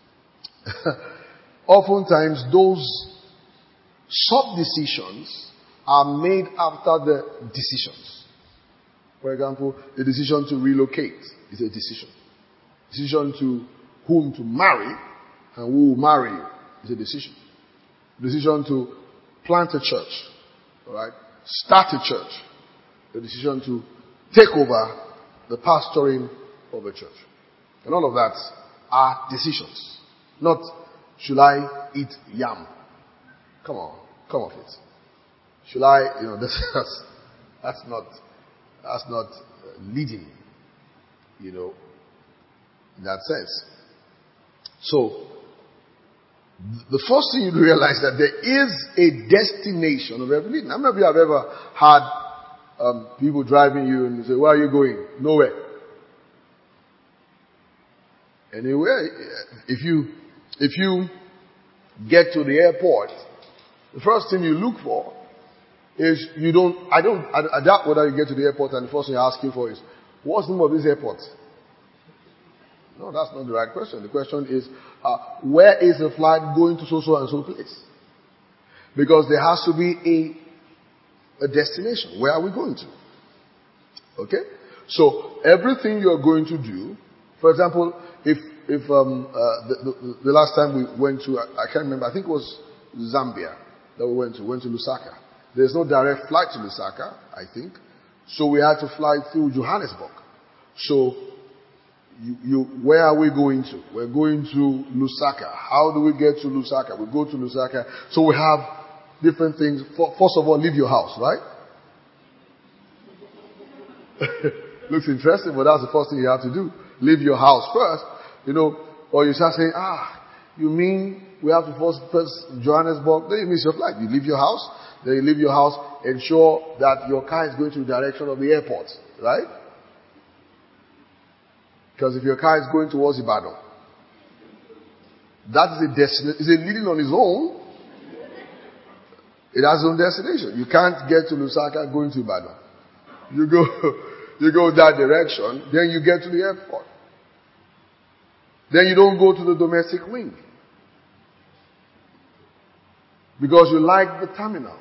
oftentimes those sub-decisions are made after the decisions. For example, the decision to relocate is a decision. Decision to whom to marry and who will marry you is a decision. Decision to plant a church, alright, start a church. The decision to take over the pastoring of a church. And all of that are decisions. Not, should I eat yam? Come on, come off it. Should I, you know, that's, that's, that's not, that's not leading, you know, in that sense. So, the first thing you realize that there is a destination of every leading. How many of you have ever had um, people driving you and you say, where are you going? Nowhere. Anywhere. If you, if you get to the airport, the first thing you look for is you don't, I don't, I, I doubt whether you get to the airport and the first thing you're asking for is, what's the name of this airport? No, that's not the right question. The question is, uh, where is the flight going to so, so and so place? Because there has to be a, a destination. Where are we going to? Okay? So, everything you're going to do, for example, if, if, um, uh, the, the, the last time we went to, I, I can't remember, I think it was Zambia that we went to, went to Lusaka. There's no direct flight to Lusaka, I think. So we had to fly through Johannesburg. So, You, you, where are we going to? We're going to Lusaka. How do we get to Lusaka? We go to Lusaka. So we have different things. First of all, leave your house, right? Looks interesting, but that's the first thing you have to do. Leave your house first. You know, or you start saying, ah, you mean we have to first, first Johannesburg? Then you miss your flight. You leave your house. Then you leave your house. Ensure that your car is going to the direction of the airport, right? Because if your car is going towards Ibadan, that is a destination. Is it leading on its own? It has its own destination. You can't get to Lusaka going to Ibadan. You go, you go that direction, then you get to the airport. Then you don't go to the domestic wing. Because you like the terminal.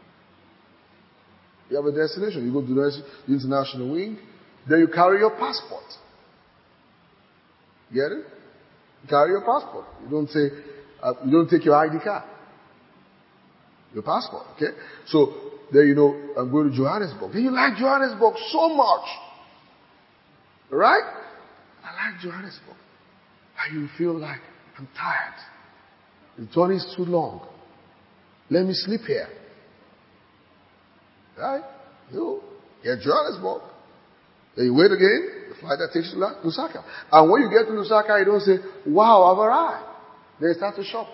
You have a destination. You go to the international wing, then you carry your passport. Get it? You carry your passport. You don't say, uh, you don't take your I D card. Your passport, okay? So, there you know, I'm going to Johannesburg. Then you like Johannesburg so much. Right? I like Johannesburg. And you feel like, I'm tired. The journey is too long. Let me sleep here. Right? You get Johannesburg. Then you wait again, the flight that takes you to Lusaka. And when you get to Lusaka, you don't say, wow, I've arrived. Then you start to shop.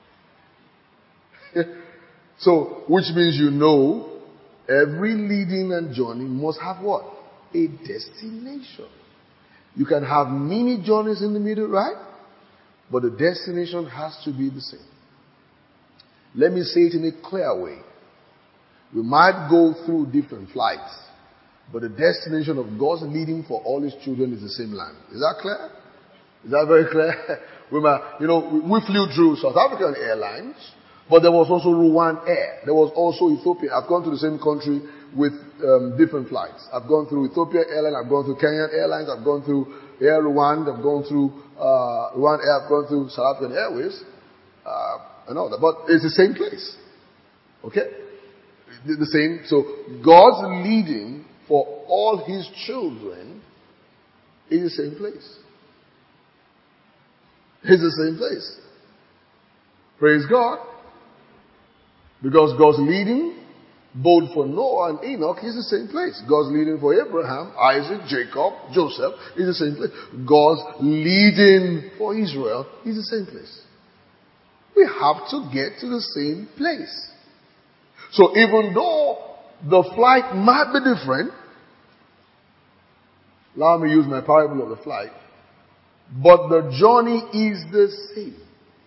So, which means you know, every leading and journey must have what? A destination. You can have many journeys in the middle, right? But the destination has to be the same. Let me say it in a clear way. We might go through different flights, but the destination of God's leading for all His children is the same land. Is that clear? Is that very clear? we might, you know, we, we flew through South African Airlines, but there was also Rwanda Air. There was also Ethiopia. I've gone to the same country with um, different flights. I've gone through Ethiopia Airlines. I've gone through Kenyan Airlines. I've gone through Air Rwanda. I've gone through uh, Rwanda Air. I've gone through South African Airways. Uh, and all that. But it's the same place. Okay? The same. So God's leading for all His children is the same place. It's the same place. Praise God. Because God's leading both for Noah and Enoch is the same place. God's leading for Abraham, Isaac, Jacob, Joseph is the same place. God's leading for Israel is the same place. We have to get to the same place. So even though the flight might be different, allow me to use my parable of the flight, but the journey is the same.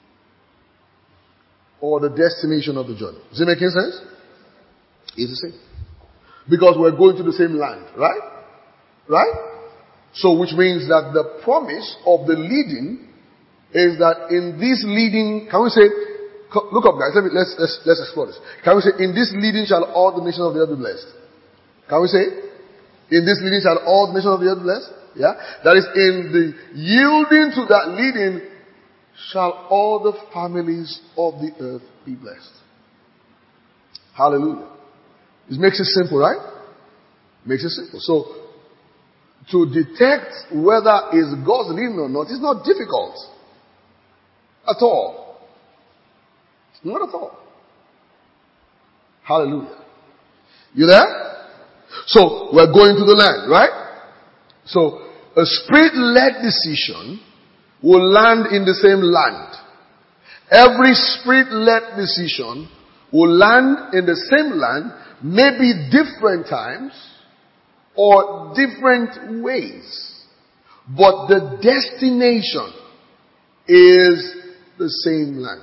Or the destination of the journey. Is it making sense? It's the same. Because we're going to the same land, right? Right? So which means that the promise of the leading is that in this leading, can we say, look up guys, let me, let's, let's, let's explore this. Can we say, in this leading shall all the nations of the earth be blessed? Can we say, in this leading shall all the nations of the earth be blessed? Yeah? That is, in the yielding to that leading shall all the families of the earth be blessed. Hallelujah. This makes it simple, right? Makes it simple. So, to detect whether it's God's leading or not is not difficult. At all. Not at all. Hallelujah. You there? So, we're going to the land, right? So, a spirit-led decision will land in the same land. Every spirit-led decision will land in the same land, maybe different times or different ways. But the destination is the same land.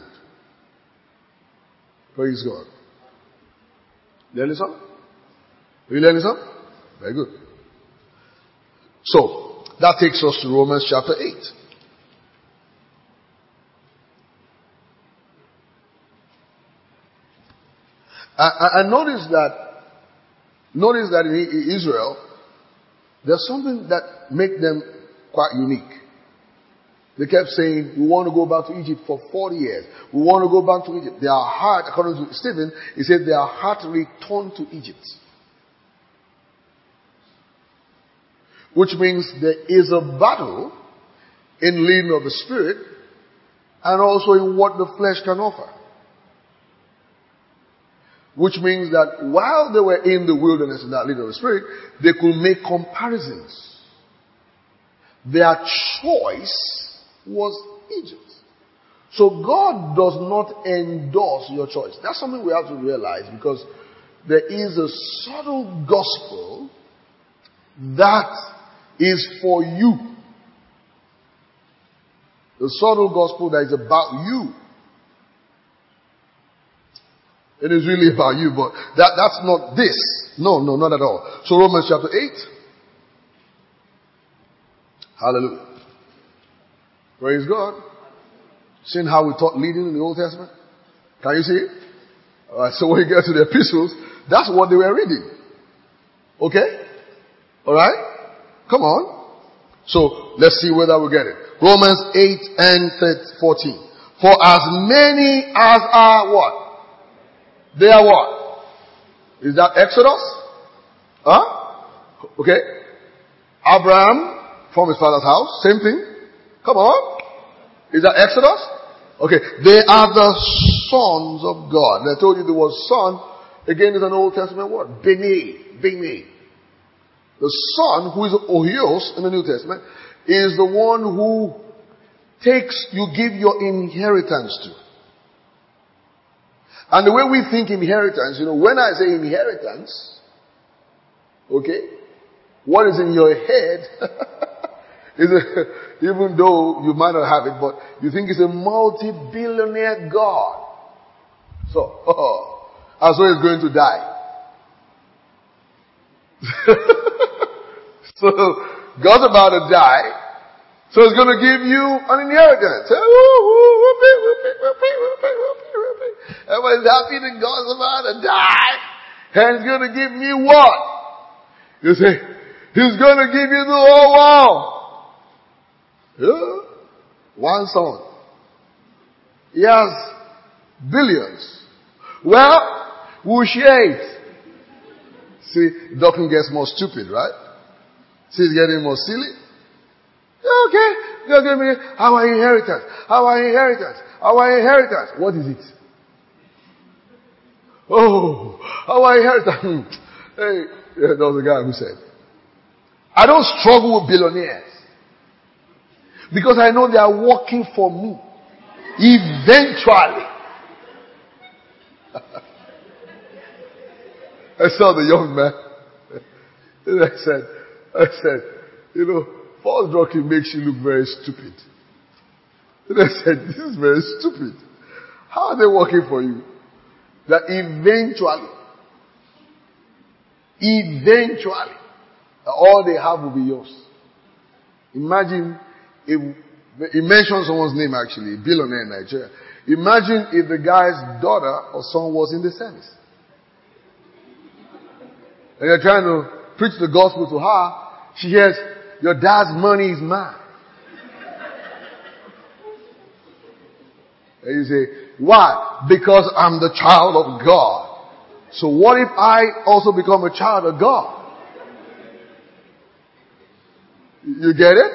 Praise God. Learning something? Are you learning something? Very good. So, that takes us to Romans chapter eight. I, I notice that, notice that in Israel, there's something that makes them quite unique. They kept saying, we want to go back to Egypt for forty years. We want to go back to Egypt. Their heart, according to Stephen, he said their heart returned to Egypt. Which means there is a battle in leading of the Spirit and also in what the flesh can offer. Which means that while they were in the wilderness in that leading of the Spirit, they could make comparisons. Their choice was Egypt. So God does not endorse your choice. That's something we have to realize, because there is a subtle gospel that is for you. The subtle gospel that is about you. It is really about you, but that, that's not this. No, no, not at all. So Romans chapter eight. Hallelujah. Praise God. Seeing how we taught leading in the Old Testament? Can you see it? Alright, so when you get to the epistles, that's what they were reading. Okay? Alright? Come on. So, let's see whether we get it. Romans eight and fourteen. For as many as are what? They are what? Is that Exodus? Huh? Okay. Abraham from his father's house. Same thing. Come on. Is that Exodus? Okay. They are the sons of God. And I told you the word son, again, is an Old Testament word. Bene. Bene. The son, who is Ohios in the New Testament, is the one who takes, you give your inheritance to. And the way we think inheritance, you know, when I say inheritance, okay, what is in your head, is a, even though you might not have it, but you think it's a multi-billionaire God. So, oh, and so he's going to die. So, God's about to die, so he's going to give you an inheritance. Everybody's happy that God's about to die, and he's going to give me what? You say, he's going to give you the whole world. Yeah. One son. He has billions. Well, we'll share it. See, Docking gets more stupid, right? See, it's getting more silly. Okay, you're giving me our inheritance, our inheritance, our inheritance. What is it? Oh, our inheritance. Hey, yeah, there was a guy who said, I don't struggle with billionaires because I know they are working for me. Eventually. I saw the young man. And I said, I said, you know, false doctrine makes you look very stupid. And I said, this is very stupid. How are they working for you? That eventually, eventually, all they have will be yours. Imagine if, he mentioned someone's name actually, a billionaire in Nigeria. Imagine if the guy's daughter or son was in the service. And you're trying to preach the gospel to her. She hears, your dad's money is mine. And you say, why? Because I'm the child of God. So what if I also become a child of God? You get it?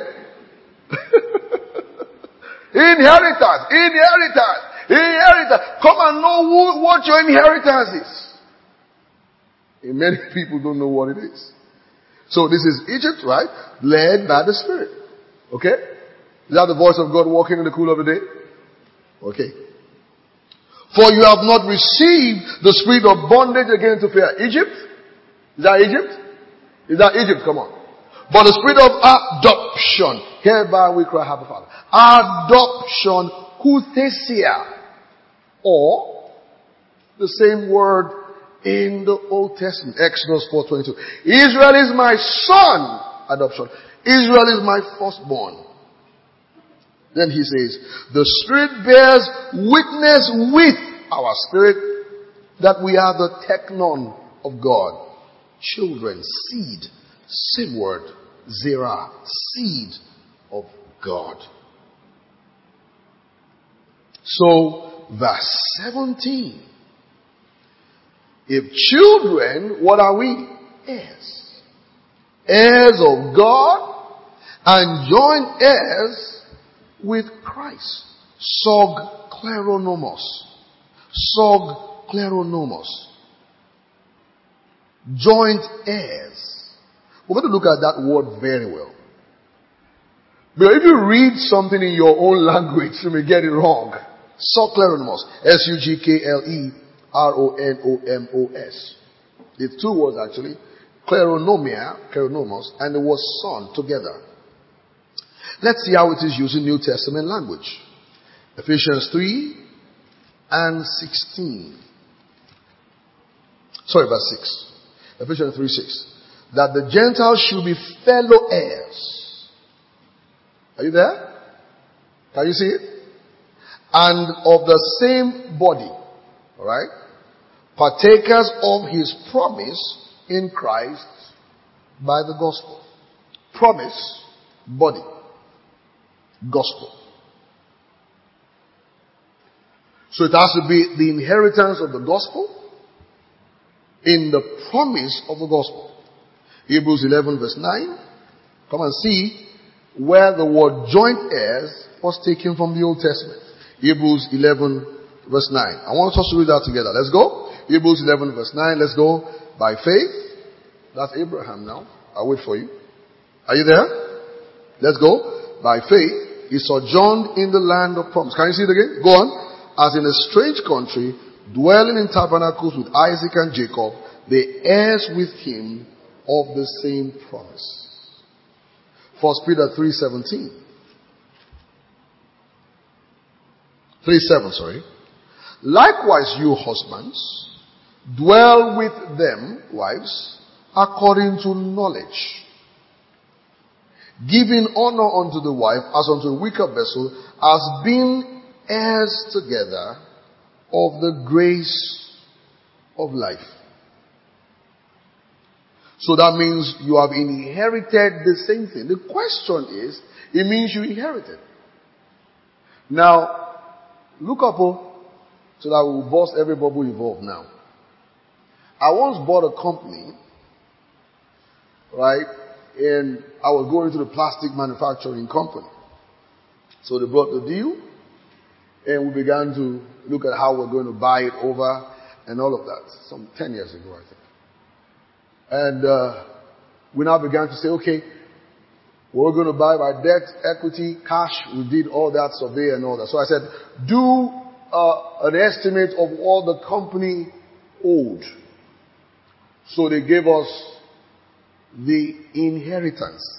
Inheritance, inheritance, inheritance. Come and know who, what your inheritance is. And many people don't know what it is. So this is Egypt, right? Led by the Spirit. Okay? Is that the voice of God walking in the cool of the day? Okay. For you have not received the spirit of bondage again to fear. Egypt? Is that Egypt? Is that Egypt? Come on. But the spirit of adoption. Hereby we cry, Abba Father. Adoption, huthesia. Or the same word in the Old Testament, Exodus four twenty-two. Israel is my son, adoption. Israel is my firstborn. Then he says, the Spirit bears witness with our spirit that we are the teknon of God. Children, seed, same word, zera, seed of God. So, verse seventeen. If children, what are we? Heirs. Heirs of God and joint heirs with Christ. Sog kleronomos. Sog kleronomos. Joint heirs. We're going to look at that word very well. But if you read something in your own language, you may get it wrong. Sog kleronomos. S U G K L E R O N O M O S. It's two words actually. Kleronomia, kleronomos, and the word son together. Let's see how it is used in New Testament language. Ephesians three and sixteen. Sorry, verse six. Ephesians three six. That the Gentiles should be fellow heirs. Are you there? Can you see it? And of the same body. Alright? Partakers of his promise in Christ by the gospel. Promise, body. Gospel. So it has to be the inheritance of the gospel in the promise of the gospel. Hebrews eleven verse nine. Come and see where the word joint heirs was taken from the Old Testament. Hebrews eleven verse nine. I want us to read that together. Let's go. Hebrews eleven verse nine. Let's go. By faith. That's Abraham now. I'll wait for you. Are you there? Let's go. By faith, he sojourned in the land of promise. Can you see it again? Go on. As in a strange country, dwelling in tabernacles with Isaac and Jacob, the heirs with him of the same promise. First Peter three seventeen. three seven, sorry. Likewise, you husbands, dwell with them, wives, according to knowledge, giving honor unto the wife as unto a weaker vessel, as being heirs together of the grace of life. So that means you have inherited the same thing. The question is, it means you inherited. Now, look up, oh, so that we will bust every bubble involved now. I once bought a company, right, and I was going to the plastic manufacturing company. So they brought the deal, and we began to look at how we're going to buy it over and all of that. Some ten years ago, I think. And uh, we now began to say, okay, we're going to buy by debt, equity, cash. We did all that survey and all that. So I said, do uh, an estimate of all the company owed. So they gave us the inheritance.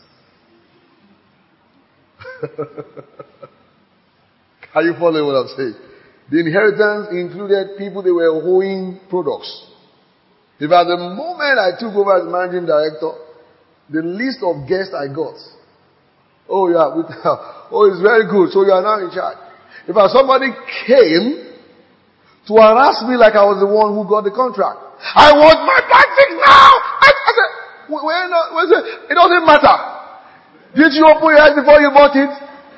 Are you following what I'm saying? The inheritance included people they were owing products. If at the moment I took over as managing director, the list of guests I got, oh yeah, with, oh it's very good, so you are now in charge. If somebody came to harass me like I was the one who got the contract, I want my plastic now! I, I said, wait, no, wait, it doesn't matter. Did you open your eyes before you bought it?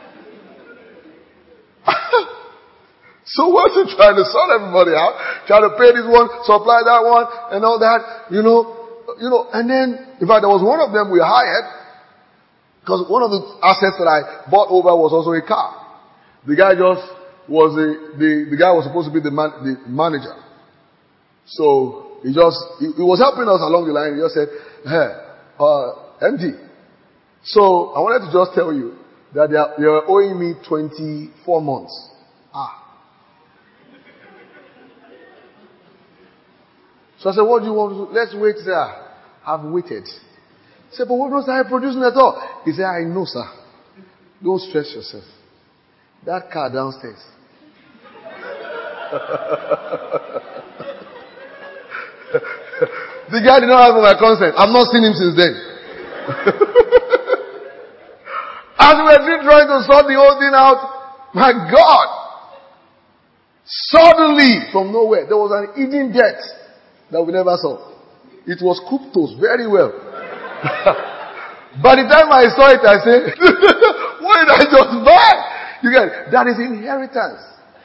So what you trying to sort everybody out? Trying to pay this one, supply that one, and all that, you know, you know, and then, in fact, there was one of them we hired, because one of the assets that I bought over was also a car. The guy just was the, the, the guy was supposed to be the man, the manager. So, he just, he, he was helping us along the line. He just said, hey, uh, M D. So, I wanted to just tell you that they are, they are owing me twenty-four months. Ah. So I said, what do you want to do? Let's wait there. I've waited. He said, but what was I producing at all? He said, I know, sir. Don't stress yourself. That car downstairs. The guy did not have my consent. I've not seen him since then. As we were trying to sort the whole thing out, my God, suddenly from nowhere there was an hidden debt that we never saw. It was cryptos very well. By the time I saw it, I said, what did I just buy? You get, that is inheritance.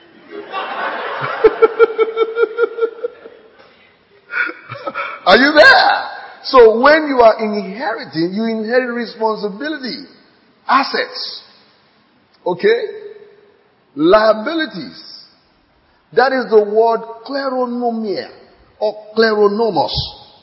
Are you there? So when you are inheriting, you inherit responsibility, assets, okay, liabilities. That is the word kleronomia or kleronomos.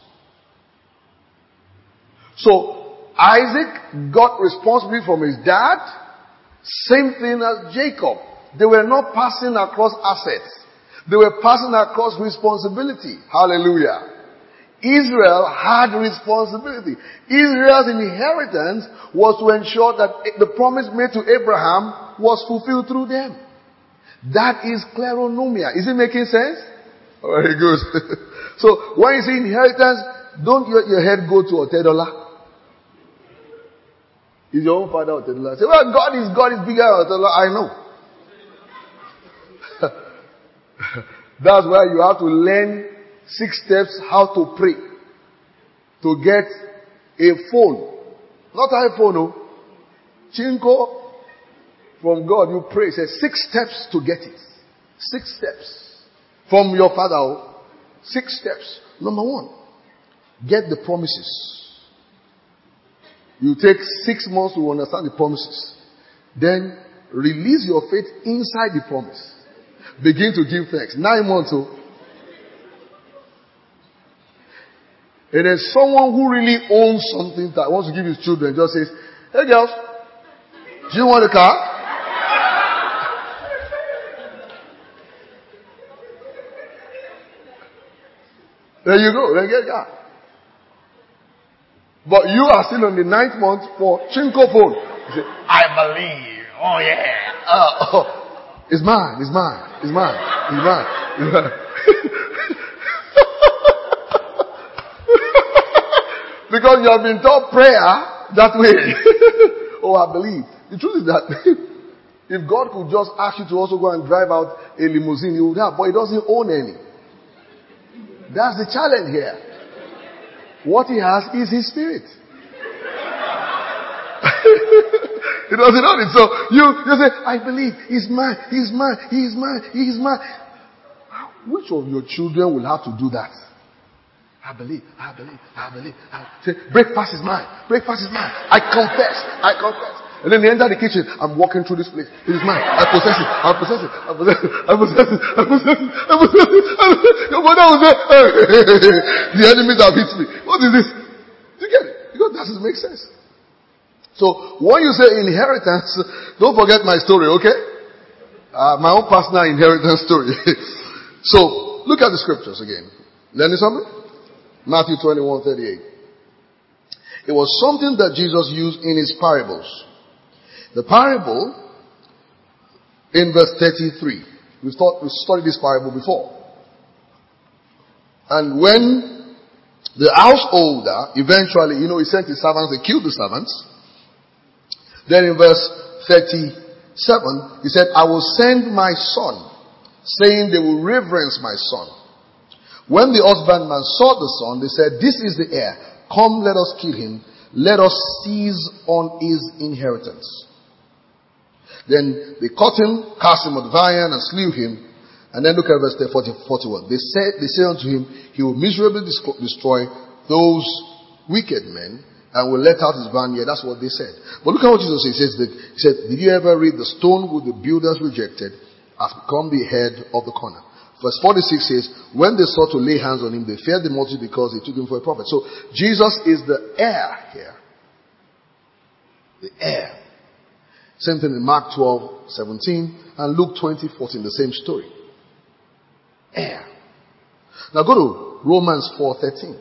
So Isaac got responsibility from his dad. Same thing as Jacob. They were not passing across assets. They were passing across responsibility. Hallelujah. Israel had responsibility. Israel's inheritance was to ensure that the promise made to Abraham was fulfilled through them. That is kleronomia. Is it making sense? Very good. So when you say inheritance, don't let your head go to Otedola. Is your own father Otedola? Say, well, God is God is bigger than Otedola. I know. That's why you have to learn six steps how to pray to get a phone. Not iPhone, no. Chinko from God, you pray. It says six steps to get it. Six steps from your father. Oh. Six steps. Number one, get the promises. You take six months to understand the promises. Then release your faith inside the promise. begin to give thanks. Nine months old. And then someone who really owns something that wants to give his children just says, hey girls, do you want a car? There you go, then get a car. But you are still on the ninth month for Chinko phone. You say, I believe. Oh yeah. Uh, oh. It's mine, it's mine, it's mine, it's mine, it's mine. Because you have been taught prayer that way. Oh, I believe. The truth is that if God could just ask you to also go and drive out a limousine, he would have, but he doesn't own any. That's the challenge here. What he has is his spirit. He doesn't own it. So you, you say, I believe he's mine, he's mine, he's mine, he's mine. Which of your children will have to do that? I believe, I believe, I believe. I say, breakfast is mine. Breakfast is mine. I confess. I confess. And then they enter the kitchen. I'm walking through this place. It is mine. I possess it. I possess it. I possess it. I possess it. I possess it. I possess it. I possess it. Your mother will say, the enemies have hit me. What is this? Do you get it? Because that doesn't make sense. So when you say inheritance, don't forget my story, okay? Uh, my own personal inheritance story. So look at the scriptures again. Learning something? Matthew twenty-one thirty-eight. It was something that Jesus used in his parables. The parable in verse thirty-three. We thought we studied this parable before. And when the householder eventually, you know, he sent his servants, they killed the servants. Then in verse thirty-seven, he said, I will send my son, saying they will reverence my son. When the husbandman saw the son, they said, this is the heir. Come, let us kill him. Let us seize on his inheritance. Then they caught him, cast him on the vine, and slew him. And then look at verse forty-one. They said, they said unto him, he will miserably destroy those wicked men, and will let out his vineyard. That's what they said. But look at what Jesus says. He says, that, he said, did you ever read the stone which the builders rejected has become the head of the corner? Verse forty-six says, when they sought to lay hands on him, they feared the multitude because they took him for a prophet. So Jesus is the heir here. The heir. Same thing in Mark twelve seventeen and Luke twenty fourteen, the same story. Heir. Now go to Romans four thirteen.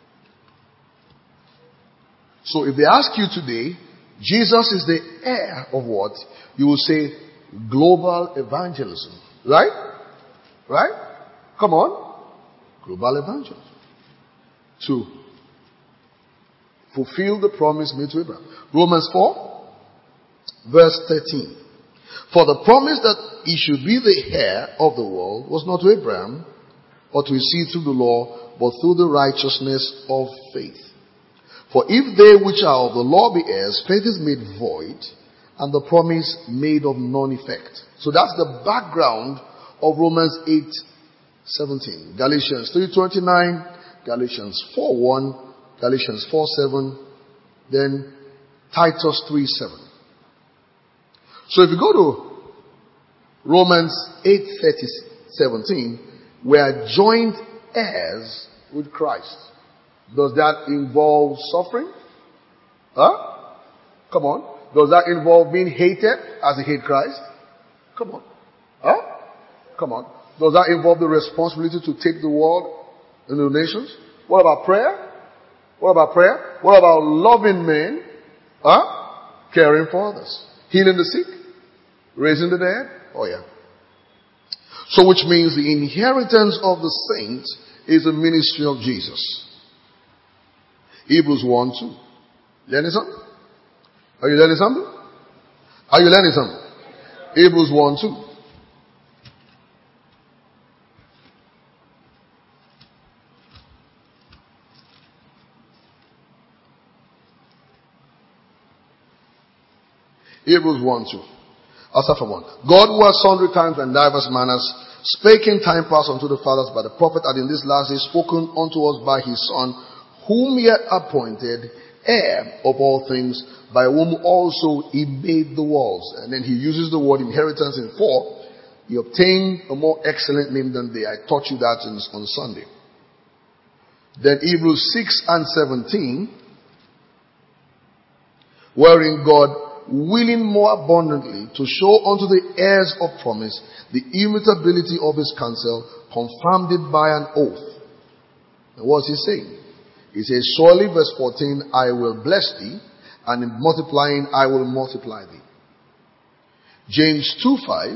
So if they ask you today, Jesus is the heir of what? You will say global evangelism. Right? Right? Come on. Global evangelism. To fulfill the promise made to Abraham. Romans four, verse thirteen. For the promise that he should be the heir of the world was not to Abraham, or to his seed through the law, but through the righteousness of faith. For if they which are of the law be heirs, faith is made void, and the promise made of none effect. So that's the background of Romans eight seventeen. Galatians three twenty-nine, Galatians four one, Galatians four seven, then Titus three seven. So if you go to Romans eight thirty seventeen, we are joint heirs with Christ. Does that involve suffering? Huh? Come on. Does that involve being hated as he hate Christ? Come on. Huh? Come on. Does that involve the responsibility to take the world and the nations? What about prayer? What about prayer? What about loving men? Huh? Caring for others. Healing the sick? Raising the dead? Oh yeah. So which means the inheritance of the saints is the ministry of Jesus. Hebrews one two. Learning something? Are you learning something? Are you learning something? Hebrews one two. Hebrews one two. I'll start from one. God, who has sundry times and divers manners spake in time past unto the fathers by the prophet, and in this last day spoken unto us by his Son, whom he had appointed heir of all things, by whom also he made the worlds. And then he uses the word inheritance in four. he obtained a more excellent name than they. I taught you that in, on Sunday. Then Hebrews six and seventeen, wherein God, willing more abundantly to show unto the heirs of promise the immutability of his counsel, confirmed it by an oath. And what's he saying? He says, surely, verse fourteen, I will bless thee, and in multiplying I will multiply thee. James two five,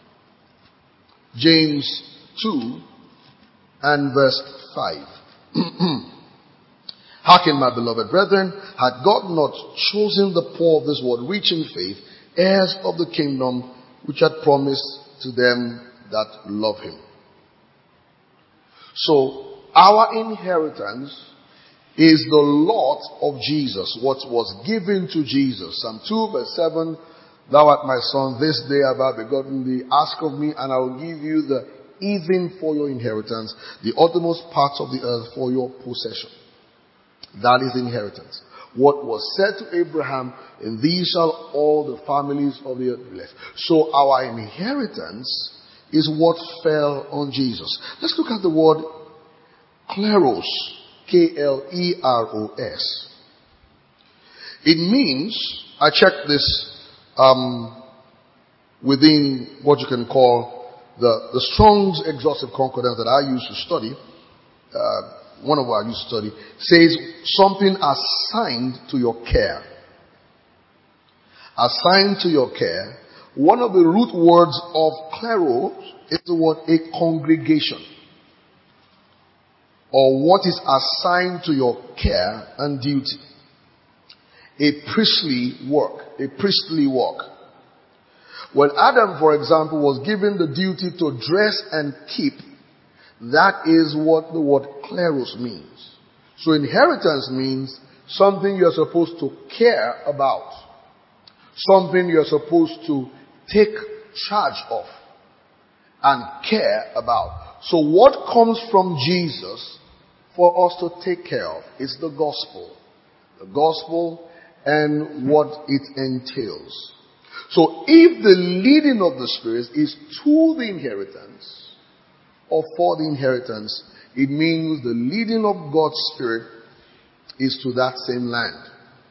James two and verse five. Hearken, my beloved brethren, had God not chosen the poor of this world, rich in faith, heirs of the kingdom which had promised to them that love him. So, our inheritance is the lot of Jesus, what was given to Jesus. Psalm two verse seven, thou art my son, this day have I begotten thee, ask of me, and I will give you the even for your inheritance, the uttermost parts of the earth for your possession. That is inheritance. What was said to Abraham, in these shall all the families of the earth be blessed. So our inheritance is what fell on Jesus. Let's look at the word kleros. K L E R O S. It means, I checked this um, within what you can call the, the Strong's Exhaustive Concordance that I used to study. Uh, one of our used to study, says something assigned to your care. Assigned to your care. One of the root words of kleros is the word a congregation, or what is assigned to your care and duty. A priestly work. A priestly work. When Adam, for example, was given the duty to dress and keep, that is what the word kleros means. So inheritance means something you're supposed to care about. Something you're supposed to take charge of and care about. So what comes from Jesus for us to take care of is the gospel. The gospel and what it entails. So if the leading of the Spirit is to the inheritance or for the inheritance, it means the leading of God's Spirit is to that same land.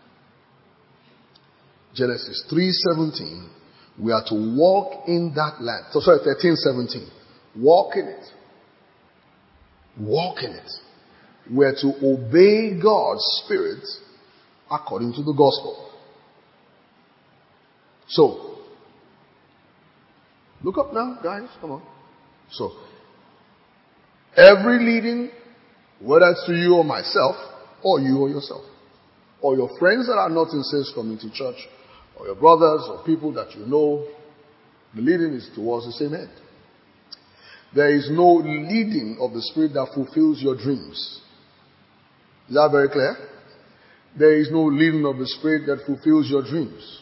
Genesis three seventeen, we are to walk in that land. So sorry, thirteen seventeen. Walk in it. Walk in it. We are to obey God's Spirit according to the gospel. So, look up now, guys. Come on. So, every leading, whether it's to you or myself, or you or yourself, or your friends that are not in Saints Community Church, or your brothers or people that you know, the leading is towards the same end. There is no leading of the Spirit that fulfills your dreams. Is that very clear? There is no leading of the Spirit that fulfills your dreams.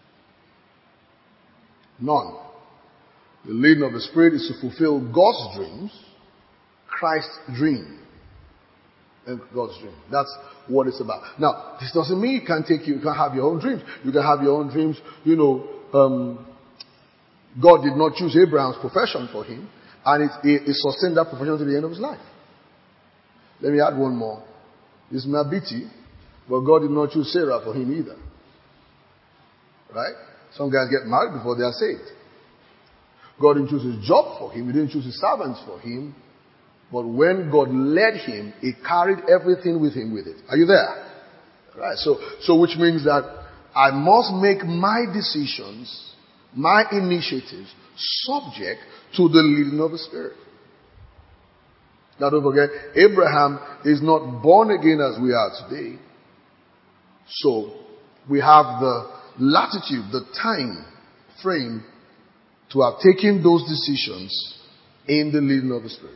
None. The leading of the Spirit is to fulfill God's dreams, Christ's dream. And God's dream. That's what it's about. Now, this doesn't mean you can't take you, you can't have your own dreams. You can have your own dreams. You know, um, God did not choose Abraham's profession for him, and it, it, it sustained that profession to the end of his life. Let me add one more. It's Nabiti, but God did not choose Sarah for him either. Right? Some guys get married before they are saved. God didn't choose his job for him. He didn't choose his servants for him. But when God led him, he carried everything with him with it. Are you there? Right. So, so which means that I must make my decisions, my initiatives, subject to the leading of the Spirit. Now don't forget, Abraham is not born again as we are today. So, we have the latitude, the time frame to have taken those decisions in the leading of the Spirit.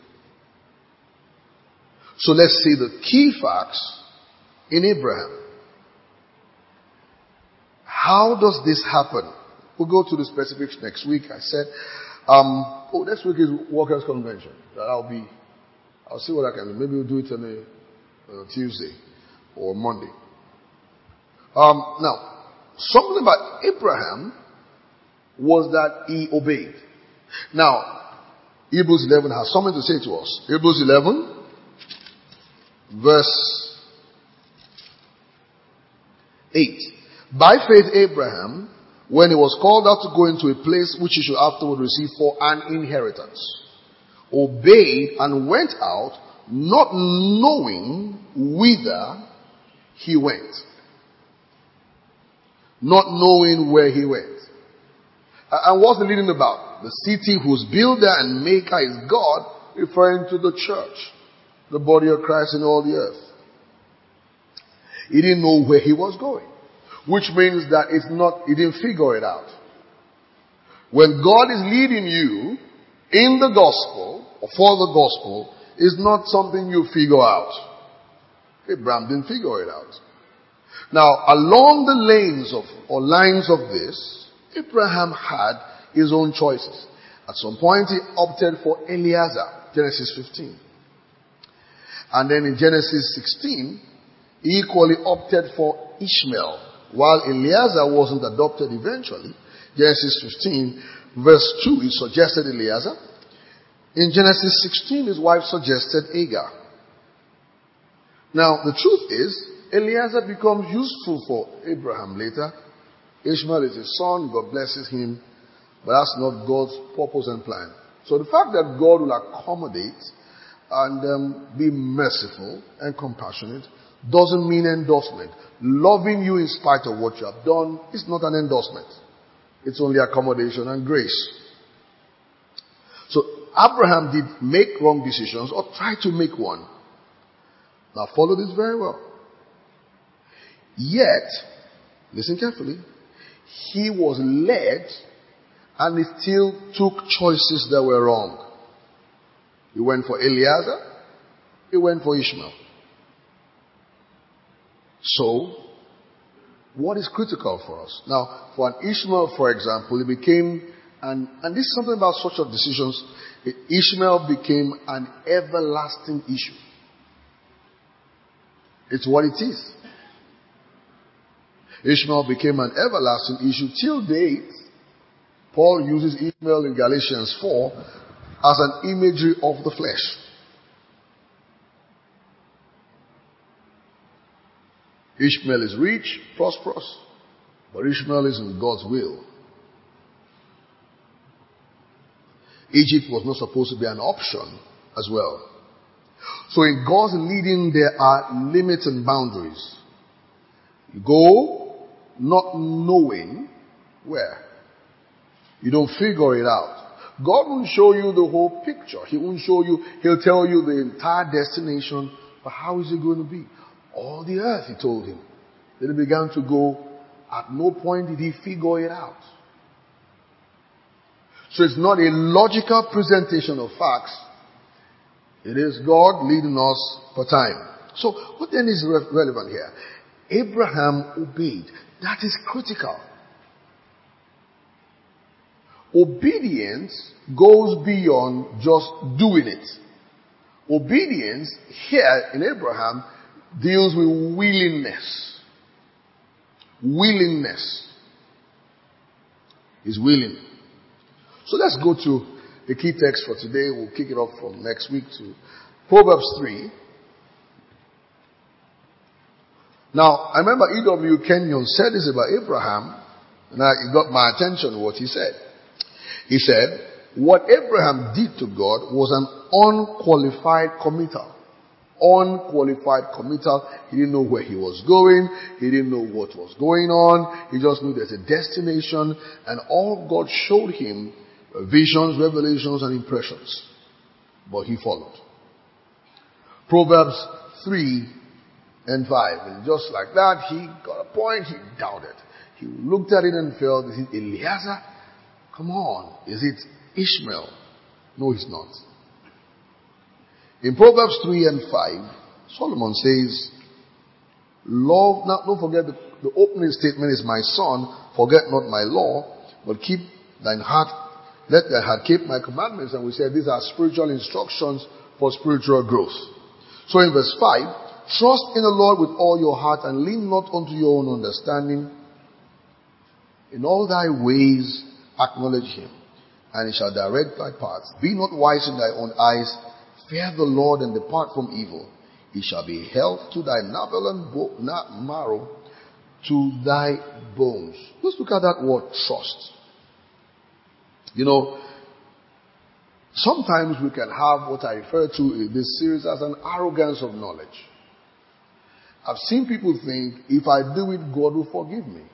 So let's see the key facts in Abraham. How does this happen? We'll go to the specifics next week. I said, um, oh, next week is Workers' Convention. That I'll be, I'll see what I can do. Maybe we'll do it on a, on a Tuesday or Monday. Um, now, something about Abraham was that he obeyed. Now, Hebrews eleven has something to say to us. Hebrews eleven, verse eight. By faith Abraham, when he was called out to go into a place which he should afterward receive for an inheritance, obeyed and went out, not knowing whither he went. Not knowing where he went. And what's the leading about? The city whose builder and maker is God, referring to the church, the body of Christ in all the earth. He didn't know where he was going, which means that it's not, he didn't figure it out. When God is leading you in the gospel, or for the gospel, it's not something you figure out. Abraham didn't figure it out. Now, along the lanes of, or lines of this, Abraham had his own choices. At some point, he opted for Eliezer, Genesis fifteen. And then in Genesis sixteen, he equally opted for Ishmael. While Eliezer wasn't adopted eventually, Genesis fifteen, verse two, he suggested Eliezer. In Genesis sixteen, his wife suggested Hagar. Now, the truth is, Eliezer becomes useful for Abraham later. Ishmael is his son, God blesses him, but that's not God's purpose and plan. So the fact that God will accommodate and um, be merciful and compassionate doesn't mean endorsement. Loving you in spite of what you have done is not an endorsement. It's only accommodation and grace. So Abraham did make wrong decisions or try to make one. Now follow this very well. Yet, listen carefully, he was led and he still took choices that were wrong. He went for Eliezer, he went for Ishmael. So, what is critical for us? Now, for an Ishmael, for example, it became, an, and this is something about social decisions, Ishmael became an everlasting issue. It's what it is. Ishmael became an everlasting issue till date. Paul uses Ishmael in Galatians four as an imagery of the flesh. Ishmael is rich, prosperous, but Ishmael is in God's will. Egypt was not supposed to be an option as well. So in God's leading, there are limits and boundaries. You go not knowing where. You don't figure it out. God won't show you the whole picture. He won't show you, He'll tell you the entire destination, but how is it going to be? All the earth, He told him. Then he began to go. At no point did he figure it out. So it's not a logical presentation of facts. It is God leading us per time. So what then is re- relevant here? Abraham obeyed. That is critical. Obedience goes beyond just doing it. Obedience here in Abraham deals with willingness. Willingness. He's willing. So let's go to the key text for today. We'll kick it off from next week to Proverbs three. Now, I remember E W Kenyon said this about Abraham, and it got my attention what he said. He said, what Abraham did to God was an unqualified committal. Unqualified committal. He didn't know where he was going. He didn't know what was going on. He just knew there's a destination, and all God showed him were visions, revelations, and impressions. But he followed. Proverbs three and five. And just like that, he got a point, he doubted. He looked at it and felt, is it Eliezer? Come on. Is it Ishmael? No, it's not. In Proverbs three and five, Solomon says, love, now don't forget the, the opening statement is, my son, forget not my law, but keep thine heart, let thy heart keep my commandments. And we said these are spiritual instructions for spiritual growth. So in verse five, trust in the Lord with all your heart and lean not unto your own understanding. In all thy ways acknowledge him, and he shall direct thy paths. Be not wise in thy own eyes. Fear the Lord and depart from evil. It shall be health to thy navel and bo- na- marrow, to thy bones. Let's look at that word trust. You know, sometimes we can have what I refer to in this series as an arrogance of knowledge. I've seen people think, if I do it, God will forgive me.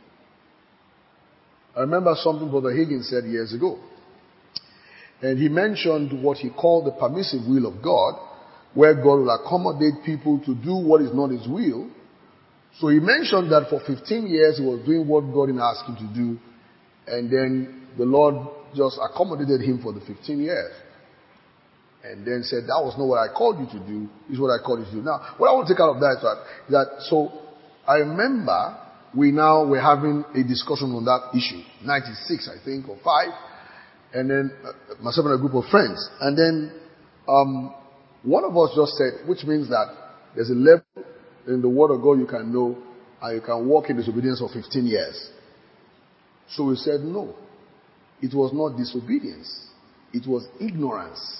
I remember something Brother Higgins said years ago. And he mentioned what he called the permissive will of God, where God will accommodate people to do what is not his will. So he mentioned that for fifteen years he was doing what God didn't ask him to do, and then the Lord just accommodated him for the fifteen years. And then said, that was not what I called you to do, this is what I called you to do. Now, what I want to take out of that is that, that so I remember we now were having a discussion on that issue, ninety-six I think, or five, and then uh, myself and a group of friends. And then um, one of us just said, which means that there's a level in the Word of God you can know, and you can walk in disobedience for fifteen years. So we said, no, it was not disobedience, it was ignorance.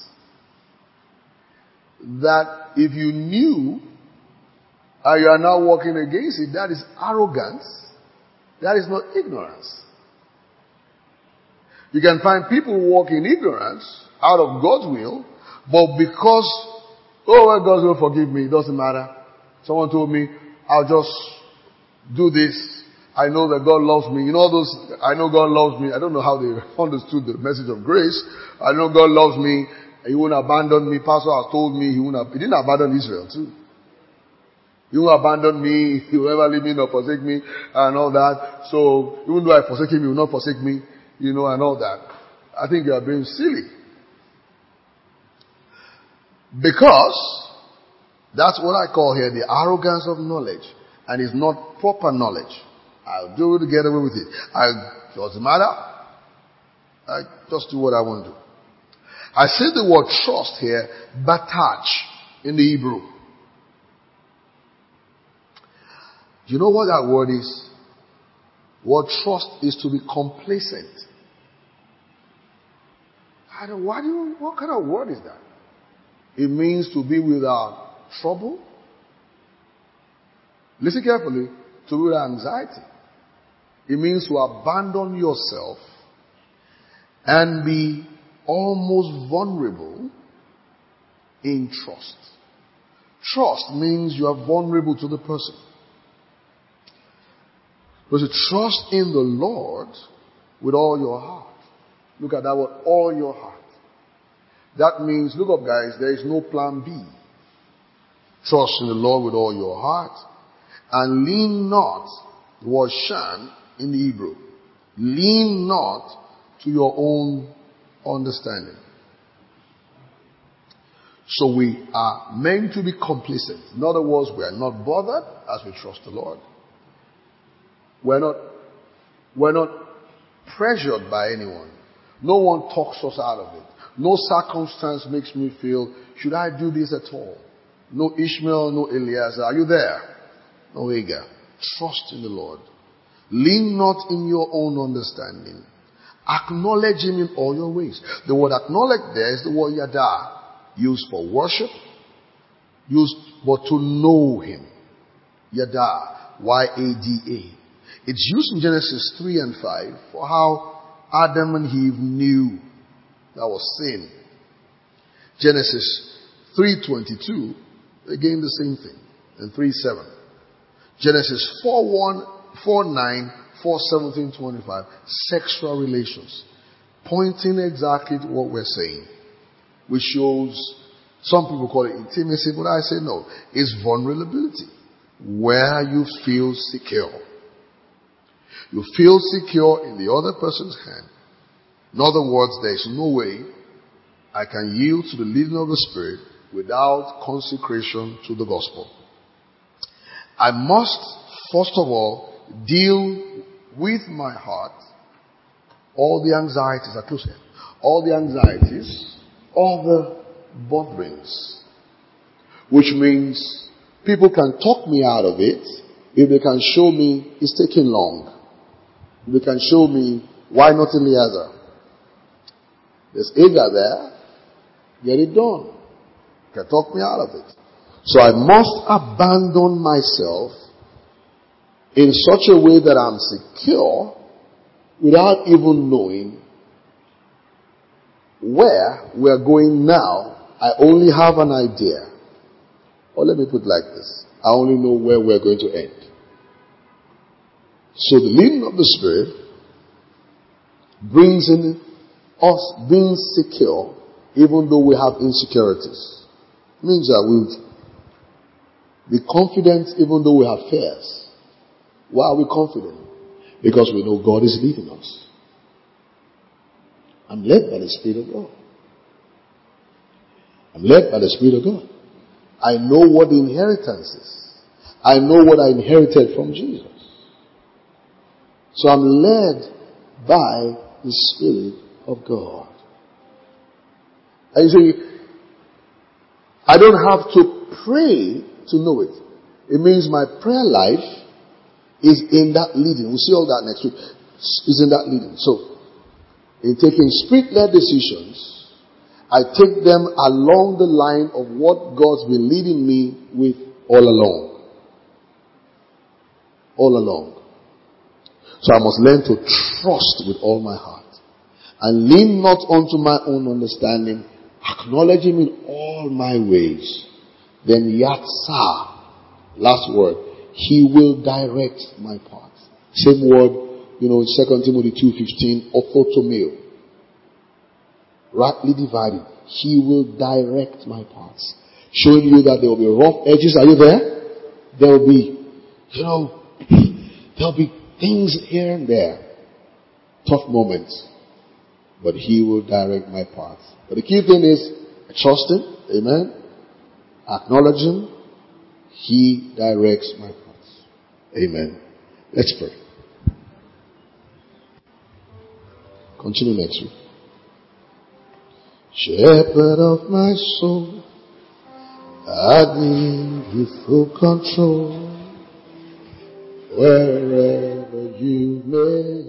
That if you knew and you are now walking against it, that is arrogance. That is not ignorance. You can find people walk in ignorance out of God's will, but because, oh, well, God's will forgive me, it doesn't matter. Someone told me, I'll just do this. I know that God loves me. You know those, I know God loves me. I don't know how they understood the message of grace. I know God loves me. He won't abandon me. Pastor has told me he won't. He didn't abandon Israel too. He won't abandon me. He will never leave me nor forsake me and all that. So even though I forsake him, he will not forsake me. You know, and all that. I think you are being silly. Because that's what I call here the arrogance of knowledge, and it's not proper knowledge. I'll do it, get away with it. I doesn't matter. I just do what I want to do. I see the word trust here, batach, in the Hebrew. You know what that word is? The word trust is to be complacent. I don't, why do you, what kind of word is that? It means to be without trouble. Listen carefully. To be without anxiety. It means to abandon yourself and be almost vulnerable in trust. Trust means you are vulnerable to the person. But to trust in the Lord with all your heart. Look at that word, all your heart. That means, look up guys, there is no plan B. Trust in the Lord with all your heart. And lean not, the word shan in the Hebrew. Lean not to your own understanding. So we are meant to be complacent. In other words, we are not bothered as we trust the Lord. We're not, we're not pressured by anyone. No one talks us out of it. No circumstance makes me feel, should I do this at all? No Ishmael, no Eliezer. Are you there? No Hagar. Trust in the Lord. Lean not in your own understanding. Acknowledge him in all your ways. The word acknowledge there is the word yada, used for worship, used but to know him. Yada, Y A D A. It's used in Genesis three and five for how Adam and Eve knew that was sin. Genesis three twenty-two, again the same thing, and three seven. Genesis four one, four nine, four seventeen, twenty-five, sexual relations, pointing exactly to what we're saying, which shows, some people call it intimacy, but I say no, it's vulnerability, where you feel secure. You feel secure in the other person's hand. In other words, there is no way I can yield to the leading of the Spirit without consecration to the gospel. I must, first of all, deal with my heart all the anxieties, are close here, all the anxieties, all the botherings, which means people can talk me out of it if they can show me it's taking long. If they can show me why not Eliezer. There's Agar there. Get it done. Can talk me out of it. So I must abandon myself in such a way that I'm secure without even knowing where we're going now. I only have an idea. Or let me put it like this. I only know where we're going to end. So the leading of the Spirit brings in us being secure even though we have insecurities. It means that we'll be confident even though we have fears. Why are we confident? Because we know God is leading us. I'm led by the Spirit of God. I'm led by the Spirit of God. I know what the inheritance is. I know what I inherited from Jesus. So I'm led by the Spirit of God. And you see, I don't have to pray to know it. It means my prayer life is in that leading. We'll see all that next week. Is in that leading. So, in taking Spirit-led decisions, I take them along the line of what God's been leading me with all along. All along. So I must learn to trust with all my heart. And lean not unto my own understanding. Acknowledge Him in all my ways. Then Yatsa, last word, He will direct my path. Same word, you know, in Second Timothy two fifteen, ophotomeo. Rightly divided. He will direct my paths. Showing you that there will be rough edges. Are you there? There will be, you know, there will be things here and there. Tough moments. But He will direct my path. But the key thing is, I trust Him. Amen. Acknowledge Him. He directs my path. Amen. Let's pray. Continue next week. Shepherd of my soul, I need you full control. Wherever you may